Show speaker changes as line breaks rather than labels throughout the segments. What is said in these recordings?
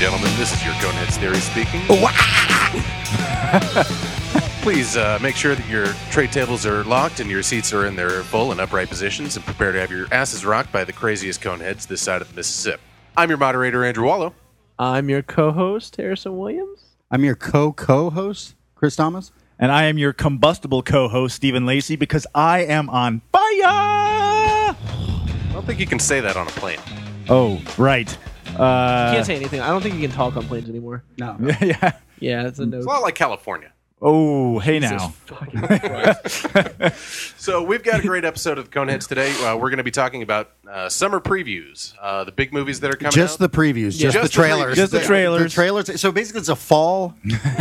gentlemen, this is your Coneheads Theory speaking. Please make sure that your tray tables are locked and your seats are in their full and upright positions, and prepare to have your asses rocked by the craziest coneheads this side of the Mississippi. I'm your moderator, Andrew Wallow.
I'm your co-host, Harrison Williams.
I'm your co-host, Chris Thomas.
And I am your combustible co-host, Stephen Lacey, because I am on fire!
I don't think you can say that on a plane.
Oh, right.
You can't say anything. I don't think you can talk on planes anymore.
No.
Yeah.
Yeah, it's a no.
It's a lot like California.
Oh, hey now.
So we've got a great episode of the Coneheads today. We're going to be talking about summer previews, the big movies that are coming
Just
out.
the previews, just
Just
the
the
trailers.
previews.
Just the trailers.
The trailers. So basically, it's a fall.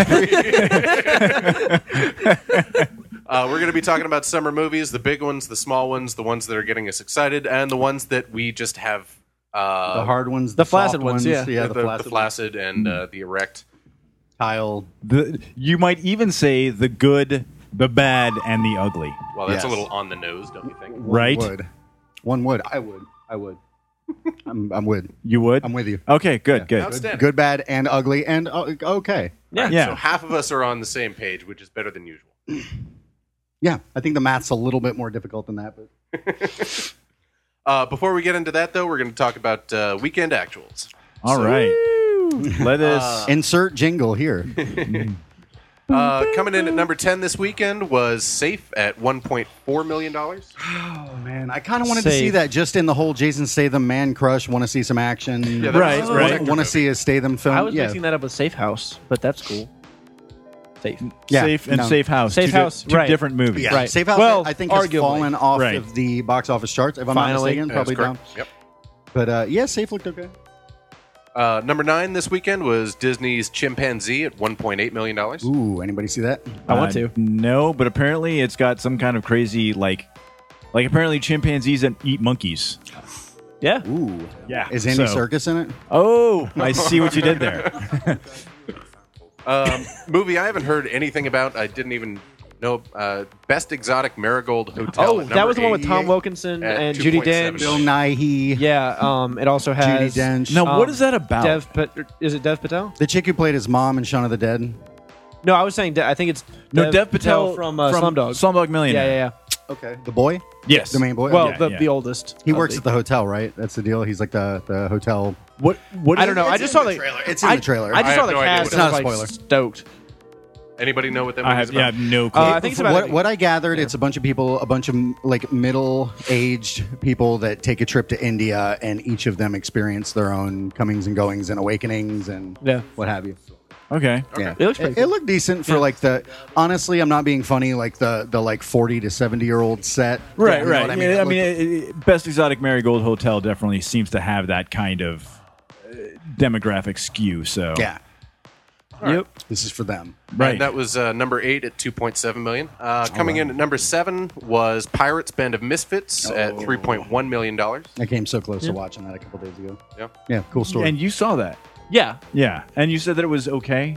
We're going to be talking about summer movies, the big ones, the small ones, the ones that are getting us excited, and the ones that we just have...
The hard ones,
The
soft
flaccid ones, yeah.
the
the flaccid and the erect.
tile.
You might even say the good, the bad, and the ugly.
Well, that's
Yes.
a little on the nose, don't you think?
Right?
One would. I would. I'm with.
You would?
I'm with you.
Okay, good.
Outstanding.
Good, bad, and ugly, and okay.
Yeah.
Yeah.
So half of us are on the same page, which is better than usual.
Yeah, I think the math's a little bit more difficult than that, but
Before we get into that, though, we're going to talk about weekend actuals.
All right. Let us...
insert jingle here.
Coming in at number 10 this weekend was Safe at $1.4 million.
Oh man, I kind of wanted to see
Safe.
that just in the whole Jason Statham man crush. Want to see some action.
Yeah, that
Right,
was a
right.
projector
Want to
movie.
see a Statham film.
I was
yeah.
mixing that up with Safe House, but that's cool. Safe.
Yeah,
Safe and
no.
Safe House.
Safe
two
House,
two
right.
different movies.
Yeah,
Right.
Safe House.
Well,
I think has
arguably.
fallen off
Right.
of the box office charts. If I'm
Finally.
not mistaken,
That's
probably down.
correct. Yep.
But yeah, Safe looked okay.
Number 9 this weekend was Disney's Chimpanzee at $1.8 million.
Ooh, anybody see that?
I want to.
No, but apparently it's got some kind of crazy, like apparently chimpanzees that eat monkeys.
Yeah.
Ooh,
Yeah.
is Andy
So-
Serkis in it?
Oh, I see what you did there.
Movie I haven't heard anything about. I didn't even know. Best Exotic Marigold Hotel.
Oh,
at
that
number
was the one with
8.
Tom Wilkinson
at
and Judi
2.7
Dench.
Bill Nighy,
Yeah. It also
Judi
has
Dench.
Now, what is that about?
Is it Dev Patel?
The chick who played his mom in Shaun of the Dead.
No, I was saying. I think it's
No, Dev Patel
from Slumdog.
Slumdog Millionaire.
Yeah.
Okay, the boy,
Yes.
the main boy.
Well,
Okay.
the oldest.
he
of
works at the hotel, right? That's the deal. He's like the hotel.
What
I
is
don't know.
it?
I just saw the
trailer. It's in the trailer.
I just
I
saw
have
the
no idea
cast.
what
and I
it
was
is.
like
It's not a
stoked.
Anybody know what that
I
movie's
have,
about?
no clue.
I think it's about
what I gathered. It's a bunch of people, a bunch of like middle-aged people that take a trip to India, and each of them experience their own comings and goings and awakenings and
Yeah.
what have you.
Okay.
Yeah,
It looks pretty
It
cool.
looked decent for like the. Honestly, I'm not being funny. Like the like 40 to 70-year-old set.
Right,
You know
right.
what I
Yeah, I
mean,
mean, Best Exotic Marigold Hotel definitely seems to have that kind of demographic skew. So
yeah.
Yep.
This is for them.
right.
And that was number 8 at $2.7 million. Coming in at number 7 was Pirates Band of Misfits at $3.1 million.
I came so close to watching that a couple days ago.
Yeah.
Yeah, cool story.
And you saw that,
Yeah.
yeah. And you said that it was okay.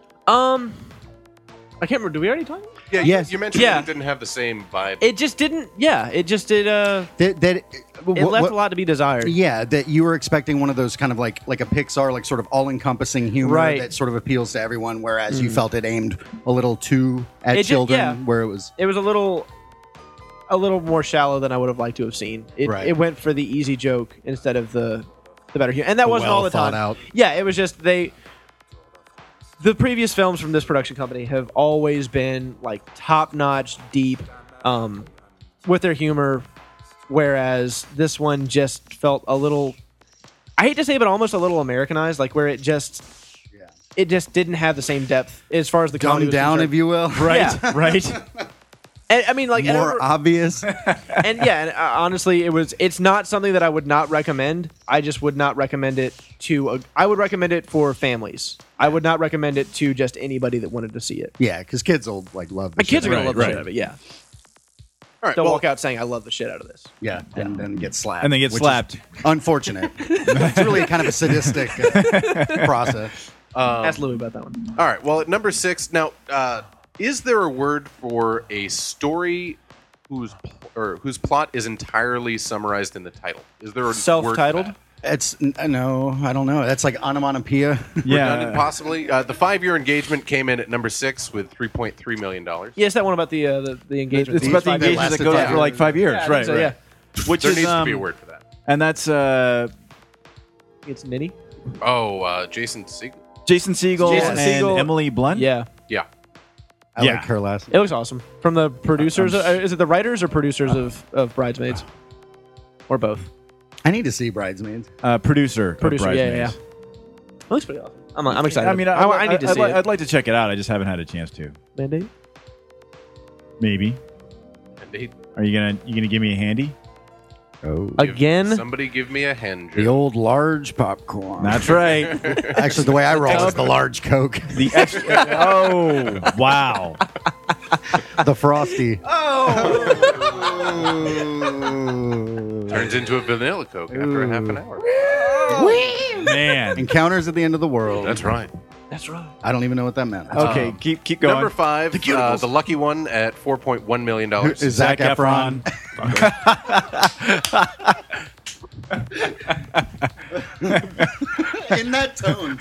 I can't remember. Did we already talk?
Yeah,
Yes.
you mentioned
Yeah.
it didn't have the same vibe.
It just didn't. Yeah. It just did.
that
It left a lot to be desired.
Yeah, that you were expecting one of those kind of like a Pixar, like sort of all-encompassing humor
Right.
that sort of appeals to everyone, whereas you felt it aimed a little too at
It did-
children,
yeah.
where it was.
It was a little more shallow than I would have liked to have seen. It,
Right.
it went for the easy joke instead of the better humor, and that wasn't all the
well
time.
thought out.
Yeah, it was just the previous films from this production company have always been like top-notch, deep, with their humor, whereas this one just felt a little. I hate to say, it, but almost a little Americanized, like where it just didn't have the same depth as far as the comedy
Dumbed
was
down,
concerned.
if you will.
Right,
Yeah.
right.
And, I mean, like, and I
More
remember-
obvious.
honestly, it's not something that I would not recommend. I just would not recommend it to. I would recommend it for families. I would not recommend it to just anybody that wanted to see it.
Yeah, because kids will like love.
The kids are gonna
Right,
love the
right.
shit out of it. Yeah,
All right,
they'll
well,
walk out saying, "I love the shit out of this."
Yeah, and then get slapped.
And they get
which is
slapped.
Unfortunate. It's really kind of a sadistic process.
Ask Louis about that one.
all right. Well, at number 6 now, is there a word for a story whose plot is entirely summarized in the title? Is there a word for
Self-titled?
that?
It's no, I don't know. That's like onomatopoeia.
Redundant, possibly. The 5-year engagement came in at number 6 with $3.3 million.
Yeah, it's that one about the engagement.
It's about the
That
engagement that
lasted
goes
5
for like 5 years,
Yeah, I think
right?
so,
right.
yeah.
Which
There
is
needs to be a word for that.
and that's
It's Minnie.
Oh, Jason Segel.
Jason Segel
Jason
and
Segel.
Emily Blunt.
Yeah,
Yeah.
I
Yeah.
like her last.
it looks awesome. From the producers, is it the writers or producers of Bridesmaids, or both?
I need to see Bridesmaids.
Producer. of
Producer, yeah.
Bridesmaids.
It looks pretty awesome. I'm excited.
I mean,
I need to see it.
I'd like to check it out. I just haven't had a chance to.
Mandate?
Maybe.
Indeed.
Are you gonna give me a handy?
Oh,
Again?
Somebody give me a hand.
the old large popcorn.
That's right.
Actually, the way I roll is the large Coke,
The extra. Oh wow.
the frosty.
Turns into a vanilla Coke after a half an hour.
Man.
Encounters at the end of the world.
That's right.
That's right.
I don't even know what that meant.
Okay, keep going.
Number 5, the lucky one at $4.1 million.
Is Zac Efron? In that tone,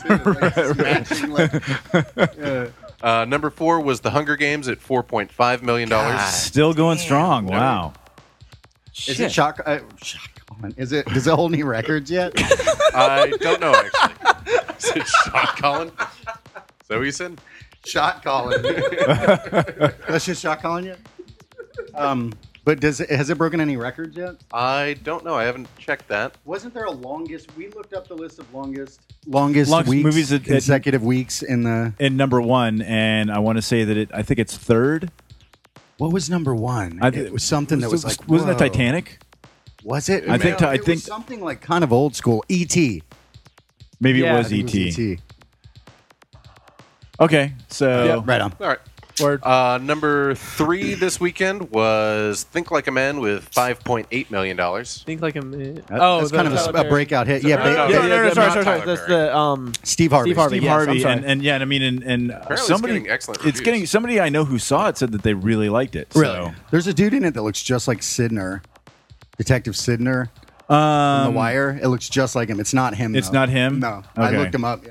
too.
Number 4 was the Hunger Games at $4.5 million.
Still going strong. Wow.
Is it Shot Colin? Does it hold any records yet?
I don't know, actually. Is it Shot Colin? Is that what you said?
Shot Colin. That's just Shot Colin yet? But has it broken any records yet?
I don't know. I haven't checked that.
Wasn't there a longest? We looked up the list of longest
Longest
weeks,
movies at-
consecutive weeks in the.
In number 1, and I want to say that I think it's third.
What was number one? It was something that was like.
Wasn't it
whoa.
Titanic?
Was it?
I think-
No,
I
it
think-
was something like kind of old school. E.T.
Maybe
Yeah,
it
I
was
I think it was
E.T.
E.T.
Okay, so
Right on.
All right.
Word.
Number 3 this weekend was Think Like a Man with $5.8 million.
Think like a minute.
That's kind of a breakout hit. Yeah,
No,
Yeah, no,
not
sorry.
Tyler
That's
Perry.
the
Steve Harvey.
Steve Harvey.
Steve
yes, I'm
Harvey,
sorry.
and yeah, and I mean, and
Apparently
somebody,
it's getting excellent
it's
reviews.
getting somebody I know who saw it said that they really liked it.
Really?
So.
There's a dude in it that looks just like Sidner, Detective Sidner from The Wire. It looks just like him. It's not him.
It's
though.
not him?
No, I
Okay.
looked him up.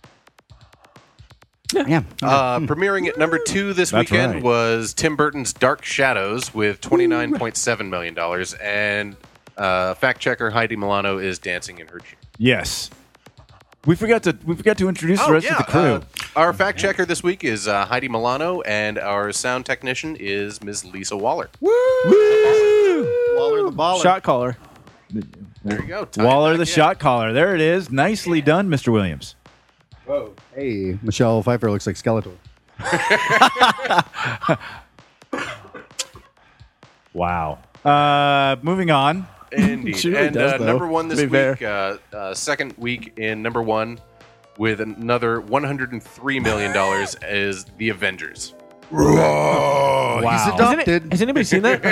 Yeah.
Premiering at number 2 this
That's
weekend
right.
was Tim Burton's Dark Shadows with $29.7 million. And fact checker Heidi Milano is dancing in her chair.
Yes, we forgot to introduce the rest of the crew.
Our fact checker this week is Heidi Milano, and our sound technician is Ms. Lisa Waller.
Waller the baller.
shot caller.
There you go.
Waller the shot caller. There it is. Nicely done, Mr. Williams.
Whoa. Hey, Michelle Pfeiffer looks like Skeletor.
Wow. Moving on.
Indeed.
She really
And
does, though,
number 1 this
to be
week, second week in number 1 with another $103 million is The Avengers.
Wow. He's
Wow.
adopted.
Has anybody seen that?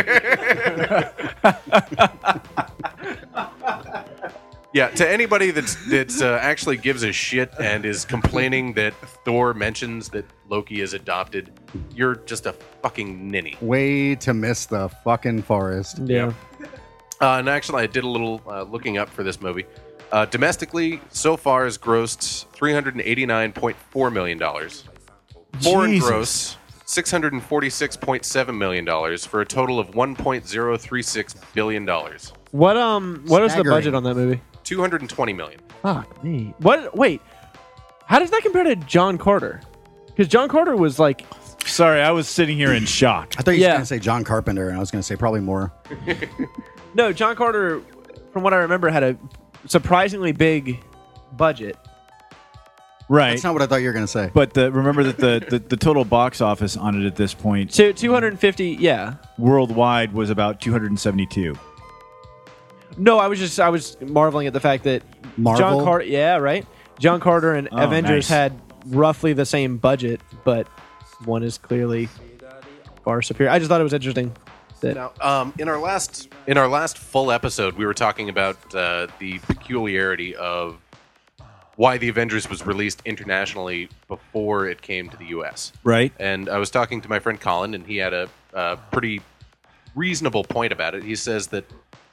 Yeah, to anybody that's actually gives a shit and is complaining that Thor mentions that Loki is adopted, you're just a fucking ninny.
Way to miss the fucking forest.
Yeah.
And actually, I did a little looking up for this movie. Domestically, so far has grossed $389.4 million. Foreign
Jesus.
gross, $646.7 million for a total of $1.036 billion.
What is the
Staggering.
budget on that movie?
$220 million.
Fuck me. What? Wait. How does that compare to John Carter? Because John Carter was like,
Sorry, I was sitting here in shock.
I thought you were
Yeah.
going to say John Carpenter, and I was going to say probably more.
no, John Carter, from what I remember, had a surprisingly big budget.
Right.
That's not what I thought you were going to say.
But remember that the total box office on it at this point
So 250, yeah.
worldwide was about 272.
No, I was marveling at the fact that
Marvel?
John Carter, yeah, right. John Carter and
Oh,
Avengers
nice.
had roughly the same budget, but one is clearly far superior. I just thought it was interesting that
Now, in our last full episode, we were talking about the peculiarity of why the Avengers was released internationally before it came to the U.S.
Right.
And I was talking to my friend Colin, and he had a pretty reasonable point about it. He says that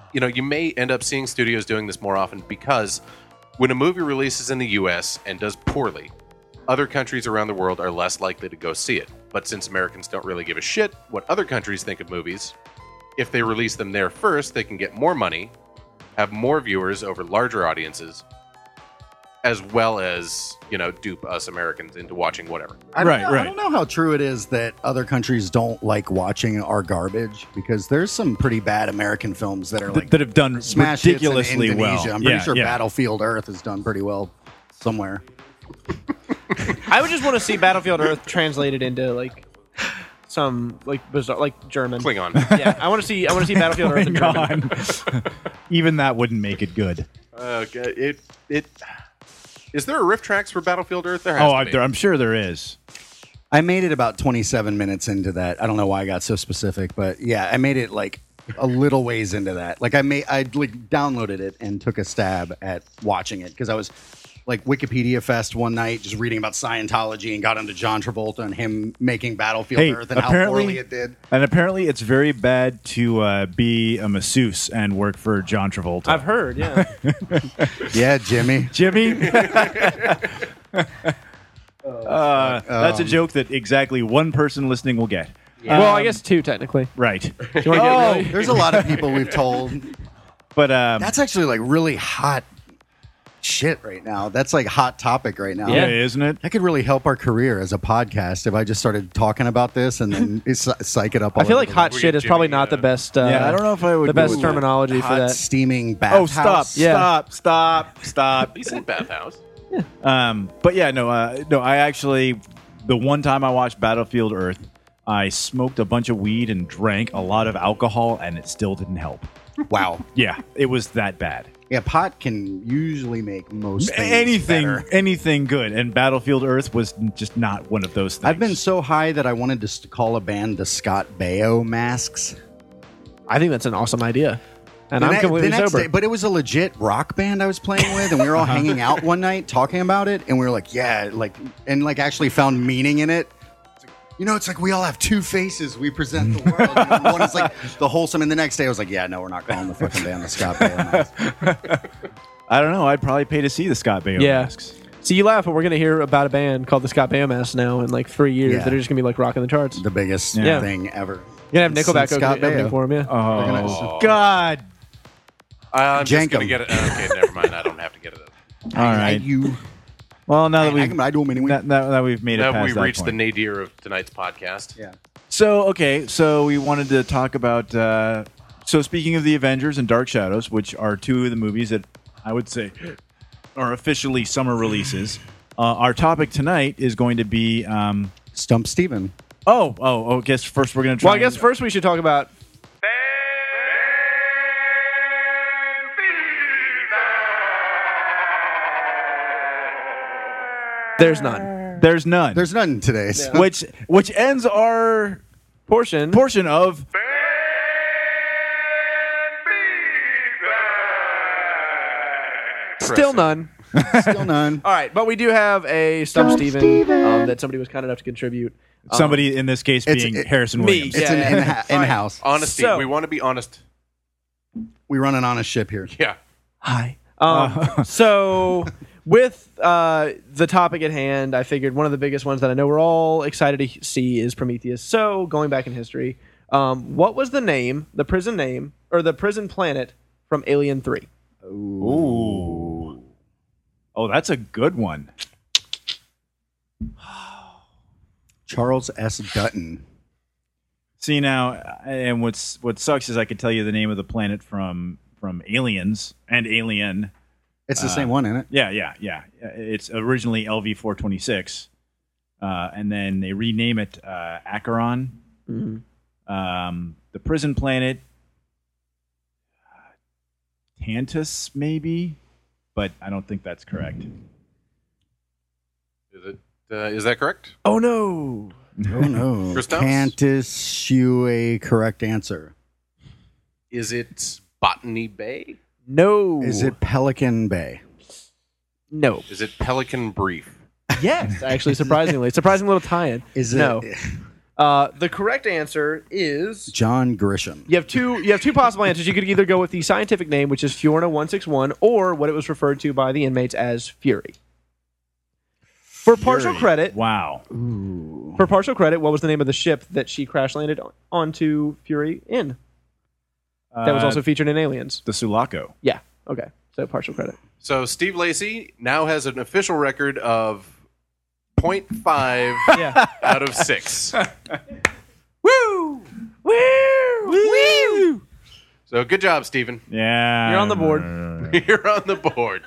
you may end up seeing studios doing this more often because when a movie releases in the U.S. and does poorly, other countries around the world are less likely to go see it. But since Americans don't really give a shit what other countries think of movies, if they release them there first, they can get more money, have more viewers over larger audiences, as well as, dupe us Americans into watching whatever.
I don't know how true it is that other countries don't like watching our garbage, because there's some pretty bad American films that are like
that have done
smash hits in
ridiculously well.
Indonesia. I'm pretty sure
yeah.
Battlefield Earth has done pretty well somewhere.
I would just want to see Battlefield Earth translated into like some like bizarre, like German.
Klingon.
Yeah, I want to see Battlefield Earth in German.
Even that wouldn't make it good.
Okay, is there a riff tracks for Battlefield Earth? There has to be.
I'm sure there is.
I made it about 27 minutes into that. I don't know why I got so specific, but yeah, I made it like a little ways into that. Like I like downloaded it and took a stab at watching it because I was like Wikipedia Fest one night, just reading about Scientology, and got into John Travolta and him making Battlefield Earth and how poorly it did.
And apparently, it's very bad to be a masseuse and work for John Travolta.
I've heard, yeah.
Yeah, Jimmy.
That's a joke that exactly one person listening will get.
Yeah. Well, I guess two technically.
Right.
Do you want to get really?
There's a lot of people we've told.
But
that's actually like really hot shit right now. That's like hot topic right now.
Yeah, isn't it?
That could really help our career as a podcast if I just started talking about this and then psych it up.
I feel like hot shit is probably not the best.
Yeah, I don't know if I would.
The best terminology
hot,
for that.
Steaming bathhouse.
Stop.
He said bathhouse.
But yeah, no. I actually, the one time I watched Battlefield Earth, I smoked a bunch of weed and drank a lot of alcohol, and it still didn't help.
Wow.
Yeah, it was that bad.
Yeah, pot can usually make most things better.
anything good, and Battlefield Earth was just not one of those things.
I've been so high that I wanted to call a band the Scott Baio Masks.
I think that's an awesome idea. And I'm completely sober.
Day, but it was a legit rock band I was playing with, and we were all hanging out one night talking about it, and we were like, yeah, and actually found meaning in it. It's like we all have two faces. We present the world. One is like the wholesome, and the next day I was like, yeah, no, we're not calling the fucking band the Scott Baio Masks.
I don't know. I'd probably pay to see the Scott Baio Masks.
See, you laugh, but we're going to hear about a band called the Scott Baio Masks now in like 3 years that are just going to be like rocking the charts.
The biggest thing ever.
You're going to have Nickelback opening for him, yeah.
Oh, God.
I'm just going to get it. Okay, never mind. I don't have to get it.
All right. Well, now that we've
I do them anyway.
That we've made it past
we've
that
reached
point.
the nadir of tonight's podcast.
Yeah.
So we wanted to talk about. So speaking of the Avengers and Dark Shadows, which are two of the movies that I would say are officially summer releases, our topic tonight is going to be
Stump Steven.
I guess first we're going to try.
Well, I guess first we should talk about. There's none.
There's none.
There's none today. So.
Which ends our portion of.
Still none.
Still none.
All right, but we do have a Stump Steven that somebody was kind enough to contribute.
Somebody in this case being Harrison Williams.
It's an in-house.
Honesty.
So-
we want to be honest.
We run an honest ship here.
Yeah.
Hi. So with the topic at hand, I figured one of the biggest ones that I know we're all excited to see is Prometheus. So going back in history, what was the prison name, or the prison planet from Alien 3?
Ooh. Oh, that's a good one.
Charles S. Dutton.
See now, and what sucks is I could tell you the name of the planet from Aliens and Alien.
It's the same one, isn't it?
Yeah. It's originally LV-426, and then they rename it Acheron.
Mm-hmm.
The prison planet, Tantus, maybe, but I don't think that's correct.
Is that correct?
Oh no!
Oh no!
Christos?
Can't issue a correct answer.
Is it Botany Bay?
No.
Is it Pelican Bay?
No.
Is it Pelican Brief?
Yes, actually, surprising little tie-in.
Is it?
No. The correct answer is
John Grisham.
you have two possible answers. You could either go with the scientific name, which is Fiorna 161, or what it was referred to by the inmates as Fury. For partial credit,
Wow.
For partial credit, what was the name of the ship that she crash landed onto Fury in? That was also featured in Aliens.
the Sulaco.
Yeah. Okay. So partial credit.
So Steve Lacy now has an official record of 0.5
Yeah.
out of 6.
Woo! Woo!
So good job, Steven.
Yeah.
You're on the board.
You're on the board.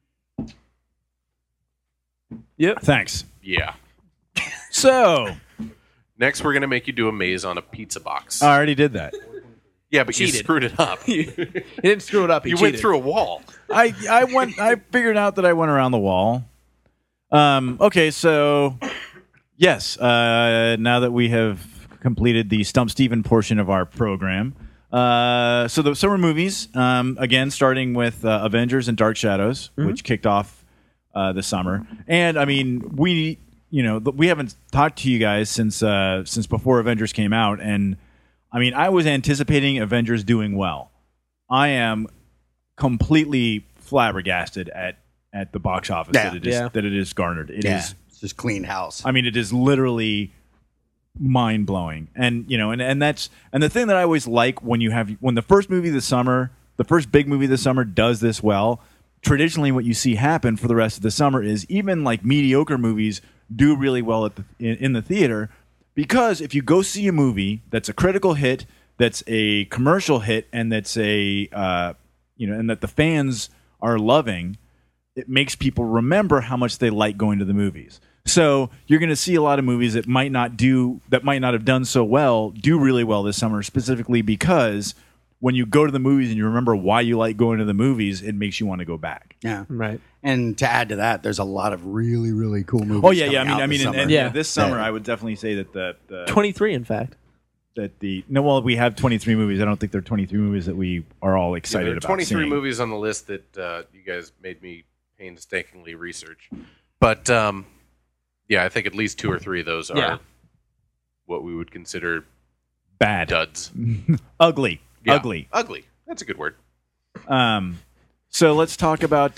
Yep.
Thanks.
Yeah.
So,
Next, we're going to make you do a maze on a pizza box.
I already did that.
Yeah, but you
cheated.
screwed it up.
He didn't screw it up. He
You
cheated.
went through a wall.
I figured out that I went around the wall. Okay, so yes, now that we have completed the Stump Steven portion of our program, so the summer movies, again, starting with Avengers and Dark Shadows, which kicked off the summer, and I mean we haven't talked to you guys since before Avengers came out, and I mean I was anticipating Avengers doing well. I am completely flabbergasted at the box office
Yeah.
that it is garnered. It is.
It's just clean house.
I mean, it is literally mind blowing. And and that's the thing that I always like when the first movie of the summer, the first big movie of the summer does this well. Traditionally, what you see happen for the rest of the summer is even like mediocre movies do really well in the theater, because if you go see a movie that's a critical hit, that's a commercial hit, and that's and that the fans are loving, it makes people remember how much they like going to the movies. So you're going to see a lot of movies that might not have done so well do really well this summer, specifically because when you go to the movies and you remember why you like going to the movies, it makes you want to go back.
Yeah.
Right.
And to add to that, there's a lot of really, really cool movies.
Oh yeah, yeah.
coming out
I mean,
this
and
summer.
Yeah.
this summer,
Yeah.
I would definitely say that the
23, in fact.
we have 23 movies. I don't think there are 23 movies that we are all excited
There are
about.
23
seeing.
movies on the list that you guys made me painstakingly research. But yeah, I think at least 2 or 3 of those are
Yeah.
what we would consider
Bad,
duds.
ugly,
Yeah.
ugly.
Ugly. That's a good word.
So let's talk about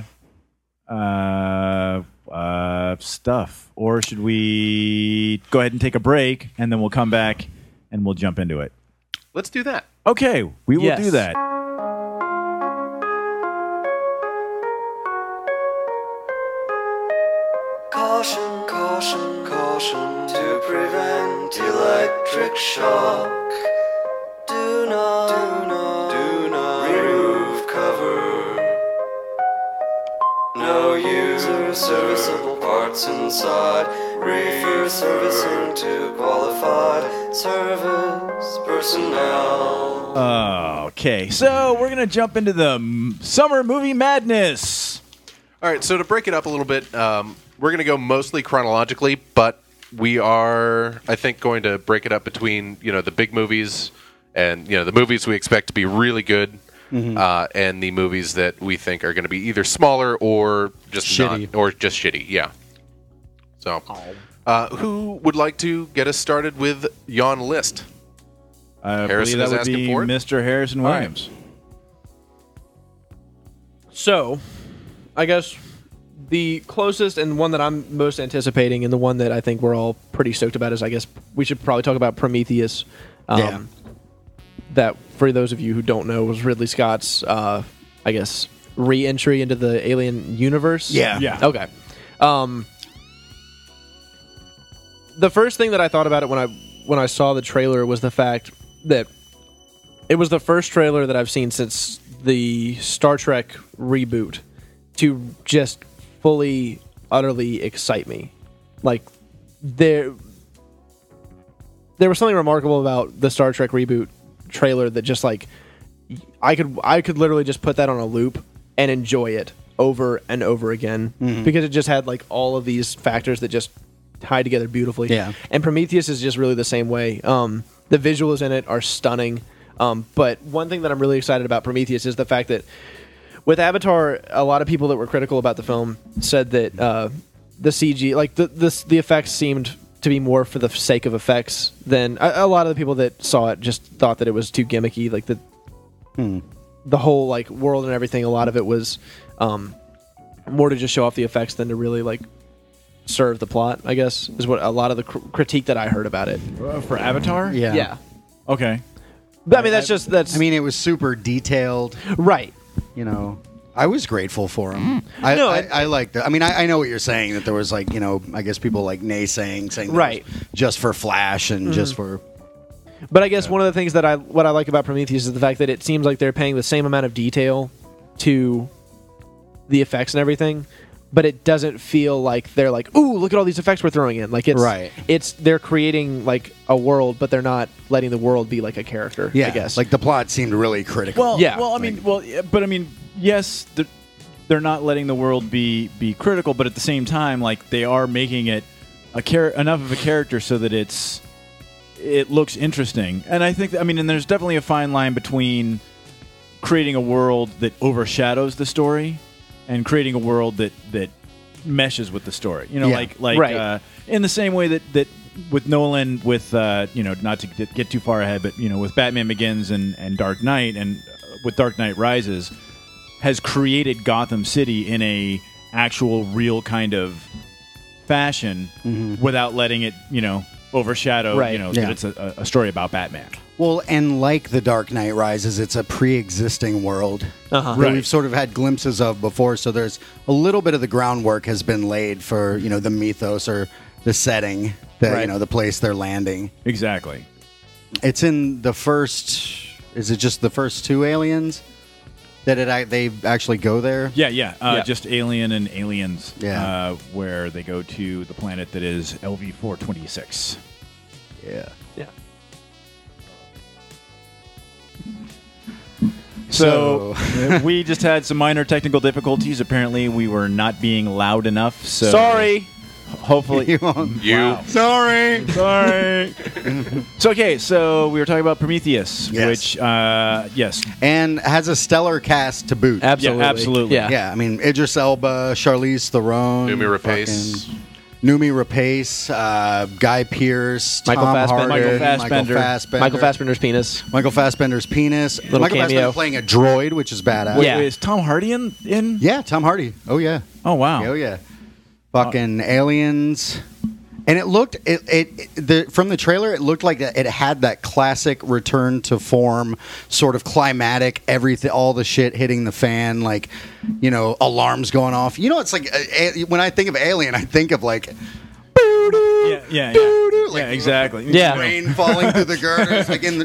stuff, or should we go ahead and take a break and then we'll come back and we'll jump into it?
Let's do that.
Okay, we will
Yes.
do that.
Caution, caution, caution to prevent electric shock. Do not remove cover. No user serviceable parts inside. Refer servicing to qualified service personnel.
Okay, so we're gonna jump into the summer movie madness.
All right, so to break it up a little bit, we're going to go mostly chronologically, but we are, I think, going to break it up between the big movies and the movies we expect to be really good, and the movies that we think are going to be either smaller or just
Shitty.
shitty. Yeah. So, who would like to get us started with yon list?
I
Harrison
believe
is
that would
asking
be
for it?
Mr. Harrison
All right.
Williams.
So, I guess the closest and one that I'm most anticipating, and the one that I think we're all pretty stoked about, is I guess we should probably talk about Prometheus.
Yeah.
That, for those of you who don't know, was Ridley Scott's, I guess, re-entry into the Alien universe.
Yeah.
Yeah.
Okay. The first thing that I thought about it when I saw the trailer was the fact that it was the first trailer that I've seen since the Star Trek reboot to just fully, utterly excite me. Like, there was something remarkable about the Star Trek reboot trailer that just like I could literally just put that on a loop and enjoy it over and over again because it just had like all of these factors that just tie together beautifully.
Yeah.
And Prometheus is just really the same way. The visuals in it are stunning. But one thing that I'm really excited about Prometheus is the fact that with Avatar, a lot of people that were critical about the film said that the CG, like the effects seemed to be more for the sake of effects than a lot of the people that saw it just thought that it was too gimmicky. Like the whole like world and everything. A lot of it was more to just show off the effects than to really like serve the plot. I guess is what a lot of the critique that I heard about it.
For Avatar?
Yeah.
Okay.
But, I mean, that's.
I mean, it was super detailed.
right.
You know, I was grateful for him. I liked it. I mean, I know what you're saying, that there was like, you know, I guess people like naysaying, saying that
Right.
it was just for Flash and just for.
But I guess one of the things that what I like about Prometheus is the fact that it seems like they're paying the same amount of detail to the effects and everything, but it doesn't feel like they're like, ooh, look at all these effects we're throwing in. Like they're creating like a world, but they're not letting the world be like a character.
Yeah,
I guess.
like the plot seemed really critical.
Well,
Yeah.
Well, I mean, but I mean, yes, they're not letting the world be critical, but at the same time, like they are making it enough of a character so that it looks interesting. And I think, and there's definitely a fine line between creating a world that overshadows the story and creating a world that meshes with the story. You know,
Yeah.
like
Right.
In the same way that with Nolan, with not to get too far ahead, but with Batman Begins and Dark Knight, and with Dark Knight Rises, has created Gotham City in a actual real kind of fashion without letting it overshadow
Right.
that
Yeah.
it's a story about Batman.
Well, and like The Dark Knight Rises, it's a pre-existing world that
Right.
we've sort of had glimpses of before. So there's a little bit of the groundwork has been laid for the mythos or the setting, the place they're landing.
Exactly.
It's in the first. Is it just the first two Aliens that they actually go there?
Yeah.
Yeah.
Just Alien and Aliens.
Yeah.
Where they go to the planet that is LV-426.
Yeah.
Yeah.
So we just had some minor technical difficulties. Apparently, we were not being loud enough. So
Sorry.
Hopefully,
You.
Sorry.
sorry. So we were talking about Prometheus,
Yes.
which yes,
And has a stellar cast to boot.
Absolutely.
absolutely.
Yeah.
Yeah, I mean Idris Elba, Charlize Theron,
Noomi Rapace.
fucking Noomi Rapace, Guy Pearce,
Michael
Tom
Fassbender.
Hardy,
Michael Fassbender.
Michael Fassbender's penis.
Michael Fassbender's penis.
Little
Michael
cameo.
Fassbender playing a droid, which is badass.
Wait,
Yeah.
is Tom Hardy in?
Yeah, Tom Hardy. Oh yeah.
Oh wow.
Oh yeah. Fucking aliens. And it looked from the trailer, it looked like it had that classic return to form, sort of climatic, everything, all the shit hitting the fan, like, alarms going off. It's like when I think of Alien, I think of like,
Yeah.
like
exactly.
Yeah.
rain falling through the girders, like in the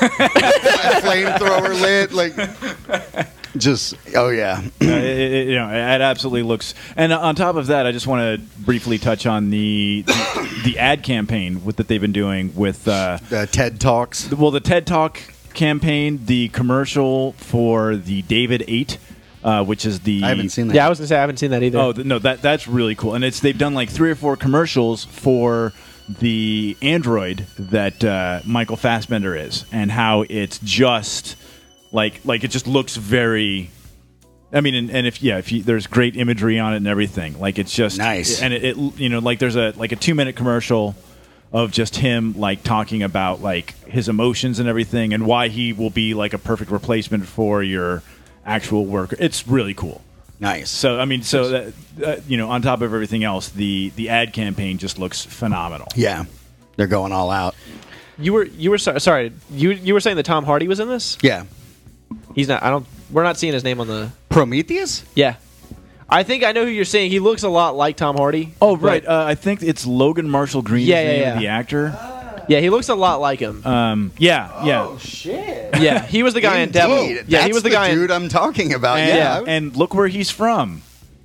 flamethrower lit, like, just oh yeah.
It absolutely looks. And on top of that, I just want to briefly touch on the ad campaign that they've been doing with
TED Talks.
the TED Talk campaign, the commercial for the David 8, which is the
I haven't seen that.
Yeah, I was gonna say I haven't seen that either.
Oh no, that's really cool, and they've done like 3 or 4 commercials for the android that Michael Fassbender is, and how it's just like it just looks very. I mean, and if there's great imagery on it and everything, like it's just
Nice.
and it like there's a 2-minute commercial of just him like talking about like his emotions and everything, and why he will be like a perfect replacement for your actual worker. It's really cool.
Nice.
So I mean, that, on top of everything else, the ad campaign just looks phenomenal.
Yeah, they're going all out.
You were sorry. You were saying that Tom Hardy was in this?
Yeah.
He's not. We're not seeing his name on the.
Prometheus?
Yeah. I think I know who you're saying. He looks a lot like Tom Hardy.
Oh right, I think it's Logan Marshall Green.
Yeah.
The actor.
Yeah, he looks a lot like him.
Yeah.
Shit.
Yeah, he was the guy in Devil.
Indeed.
Yeah, he
That's
was the guy.
dude I'm talking about.
And,
yeah.
and look where he's from.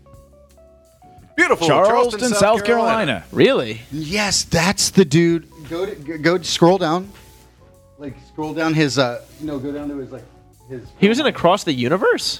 Beautiful.
Charleston, South Carolina.
Really?
Yes, that's the dude. Go scroll down. Like scroll down his go down to his his.
He was in Across the Universe.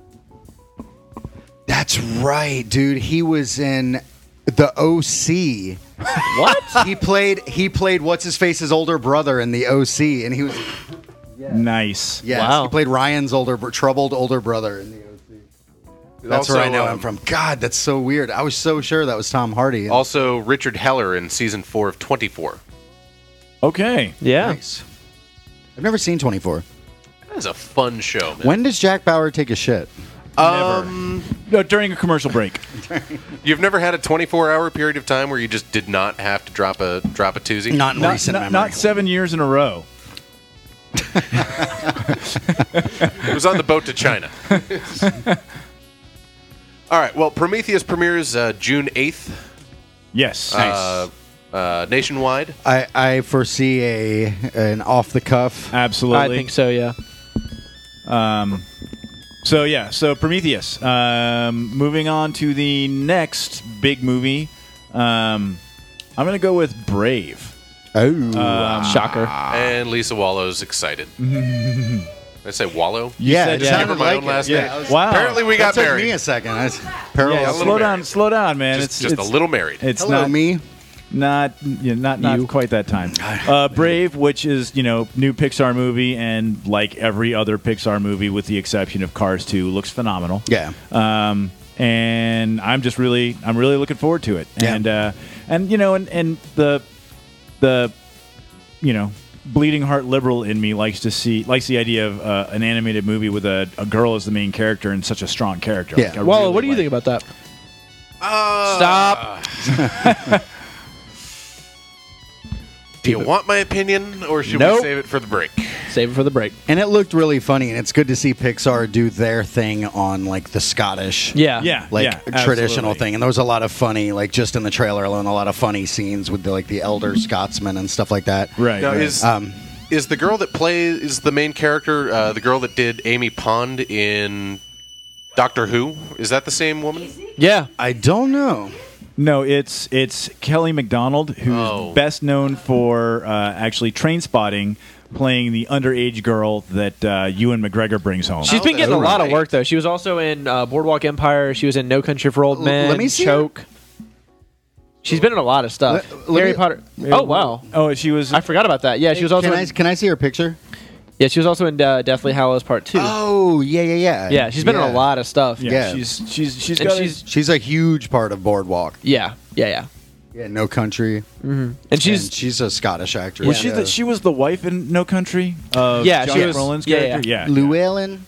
That's right, dude. He was in the OC.
What?
He played what's his face's older brother in the OC, and he was
Nice.
yes,
Wow.
he played Ryan's troubled older brother in the OC. That's
Also,
where I know him
um,
from. God, that's so weird. I was so sure that was Tom Hardy.
Also, Richard Heller in season 4 of 24.
Okay.
Yeah.
Nice. I've never seen 24.
That is a fun show, man.
When does Jack Bauer take a shit?
No, during a commercial break.
You've never had a 24-hour period of time where you just did not have to drop a toozy?
Not in recent memory.
Not 7 years in a row.
It was on the boat to China. All right. Well, Prometheus premieres June 8th
Yes.
nationwide.
I foresee an off the cuff.
Absolutely.
I think so. Yeah.
So Prometheus. Moving on to the next big movie. I'm going to go with Brave.
Oh,
Shocker.
And Lisa Wallow's excited. Did I say Wallow?
yeah,
said
it
yeah.
sounded
Remember my
like
own last
it.
name?
Yeah,
Wow.
Apparently we got
that took
married.
me a second. Parallel.
Yeah, a little married.
Slow down, man.
Just a little married.
It's
Hello,
not
me.
not quite that time. Brave, which is new Pixar movie, and like every other Pixar movie with the exception of Cars 2, looks phenomenal.
Yeah.
And I'm really looking forward to it.
Yeah.
And the bleeding heart liberal in me likes the idea of an animated movie with a girl as the main character and such a strong character.
Yeah.
Like, I
Well,
really
what do you
like-
think about that? Stop.
Do you want my opinion, or should
Nope.
we save it for the break?
Save it for the break.
And it looked really funny, and it's good to see Pixar do their thing on like the Scottish,
Yeah.
traditional
absolutely.
thing. And there was a lot of funny, like just in the trailer alone, a lot of funny scenes with the elder Scotsman and stuff like that.
Right.
Now,
right.
is the girl that plays the main character the girl that did Amy Pond in Doctor Who? Is that the same woman?
Yeah.
I don't know.
No, it's Kelly MacDonald, who's
Oh.
best known for actually Train Spotting, playing the underage girl that Ewan McGregor brings home.
She's been getting a
that's
lot of
right.
work though. She was also in Boardwalk Empire. She was in No Country for Old Men.
let me see
Choke. She's been in a lot of stuff.
Let
Harry
me-
Potter. Oh wow,
Oh, she was.
I forgot about that. Yeah, she was also.
Can I see her picture?
Yeah, she was also in Deathly Hallows Part 2.
Oh, yeah.
Yeah, she's been in a lot of stuff.
yeah,
yeah.
she's
And
got.
she's
She's a huge part of Boardwalk.
yeah.
Yeah, No Country.
And
And
she's
she's a Scottish actress.
was she was the wife in No Country of
Yeah,
Josh
she was-
Brolin's
yeah,
character? Yeah.
Llewellyn.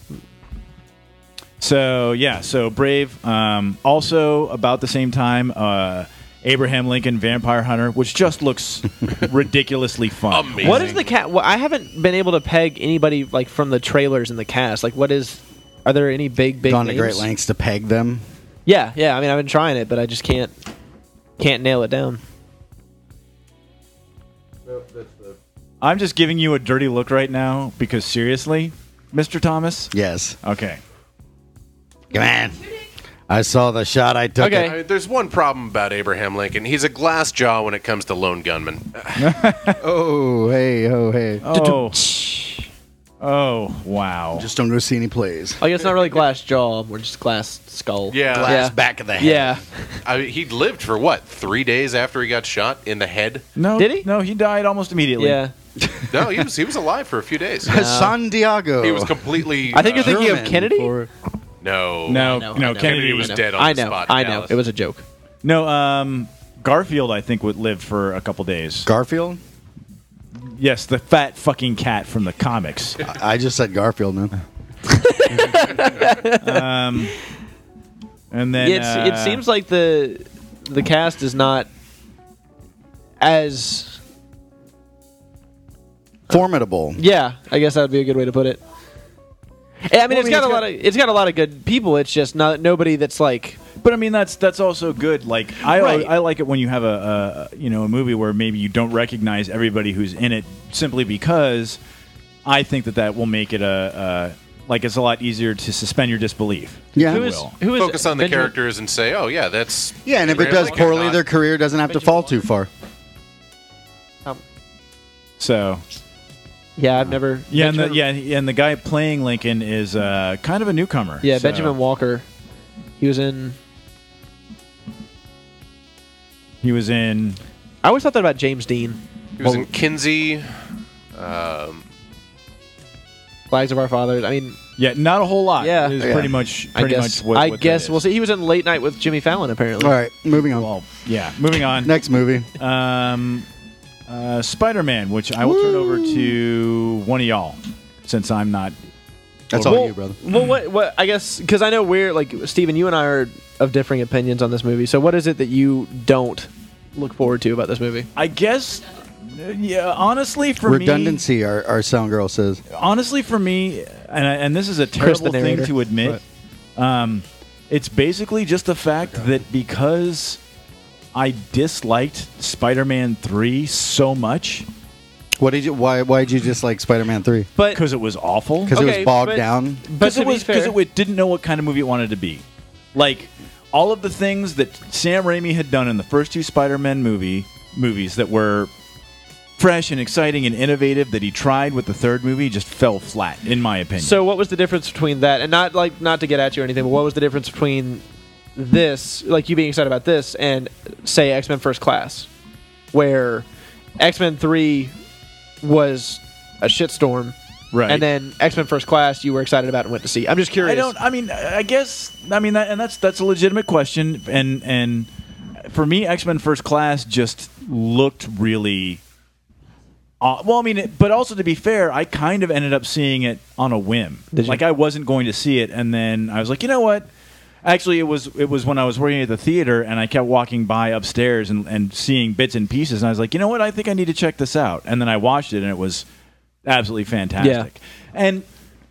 So Brave. Also about the same time, Abraham Lincoln Vampire Hunter, which just looks ridiculously fun.
Amazing.
what is the cat? Well, I haven't been able to peg anybody like from the trailers in the cast. Like, what is? Are there any big
Gone
names?
to great lengths to peg them.
Yeah. I mean, I've been trying it, but I just can't nail it down.
I'm just giving you a dirty look right now because seriously, Mr. Thomas.
Yes.
Okay.
Come on. I saw the shot. I took
Okay.
it.
There's one problem about Abraham Lincoln. He's a glass jaw when it comes to lone gunmen.
Oh, hey, oh, hey.
Oh, wow.
Just don't go see any plays.
I guess it's not really glass jaw. We're just glass skull.
Yeah.
Glass
Yeah.
back of the head.
Yeah.
He lived for what, 3 days after he got shot in the head?
No,
Did he?
No, he died almost immediately.
Yeah.
No, he was alive for a few days.
San Diego.
He was completely.
I think you're thinking of
German
Kennedy.
no,
No,
I know.
Kennedy
Kennedy
was
was dead on
I
the
know.
spot. in
I know.
Dallas.
It was a joke.
No. Garfield, I think, lived for a couple days.
Garfield?
Yes, the fat fucking cat from the comics.
I just said Garfield, man.
And then
It seems like the cast is not as
Formidable.
yeah. I guess that would be a good way to put it. Yeah, I mean,
Well,
it's got a lot of good people. It's just not nobody that's like
But I mean, that's also good. Like
Right.
I like it when you have a movie where maybe you don't recognize everybody who's in it simply because I think that will make it it's a lot easier to suspend your disbelief.
Yeah.
who is
Focus on the
Benjamin-
characters and say, "Oh yeah, that's."
Yeah, and if it
Abraham
does
Lincoln,
poorly,
not-
their career doesn't have to
Benjamin
fall too far.
So
Yeah, I've never.
yeah,
Benjamin-
and the guy playing Lincoln is kind of a newcomer.
Yeah,
So-
Benjamin Walker. He was in.
He was in.
I always thought that about James Dean.
He was in Kinsey.
Flags of Our Fathers. I mean,
Yeah, not a whole lot.
Yeah.
Is
Yeah.
pretty much
I guess.
what
I
that
guess
is.
we'll see. He was in Late Night with Jimmy Fallon, apparently.
All right, moving on.
Well, yeah. Moving on.
Next movie.
Spider-Man, which I will turn over to one of y'all, since I'm not.
That's
Well,
all you, brother.
Well, what? I guess because I know we're like Steven, you and I are of differing opinions on this movie. So, what is it that you don't look forward to about this movie?
I guess. Yeah, honestly, for
Redundancy, our sound girl says.
me, honestly, for me, and this is a
Chris, the
terrible thing
narrator.
to admit. It's basically just the fact that because I disliked Spider-Man 3 so much
What did you? Why did you dislike Spider-Man 3?
But
because it was awful.
Because it
Okay,
was bogged
but-
down.
but to be fair,
it didn't know what kind of movie it wanted to be. Like all of the things that Sam Raimi had done in the first two Spider-Man movies that were fresh and exciting and innovative that he tried with the third movie just fell flat, in my opinion.
so what was the difference between that and not to get at you or anything, but what was the difference between this, like you being excited about this, and say X-Men First Class, where X-Men 3 was a shitstorm,
right.
and then X-Men First Class you were excited about and went to see. I'm just curious.
That's a legitimate question, and for me, X-Men First Class just looked really. But also to be fair, I kind of ended up seeing it on a whim.
Did you?
Like I wasn't going to see it, and then I was like, you know what? Actually, it was when I was working at the theater, and I kept walking by upstairs and seeing bits and pieces, and I was like, you know what? I think I need to check this out. And then I watched it, and it was absolutely fantastic. And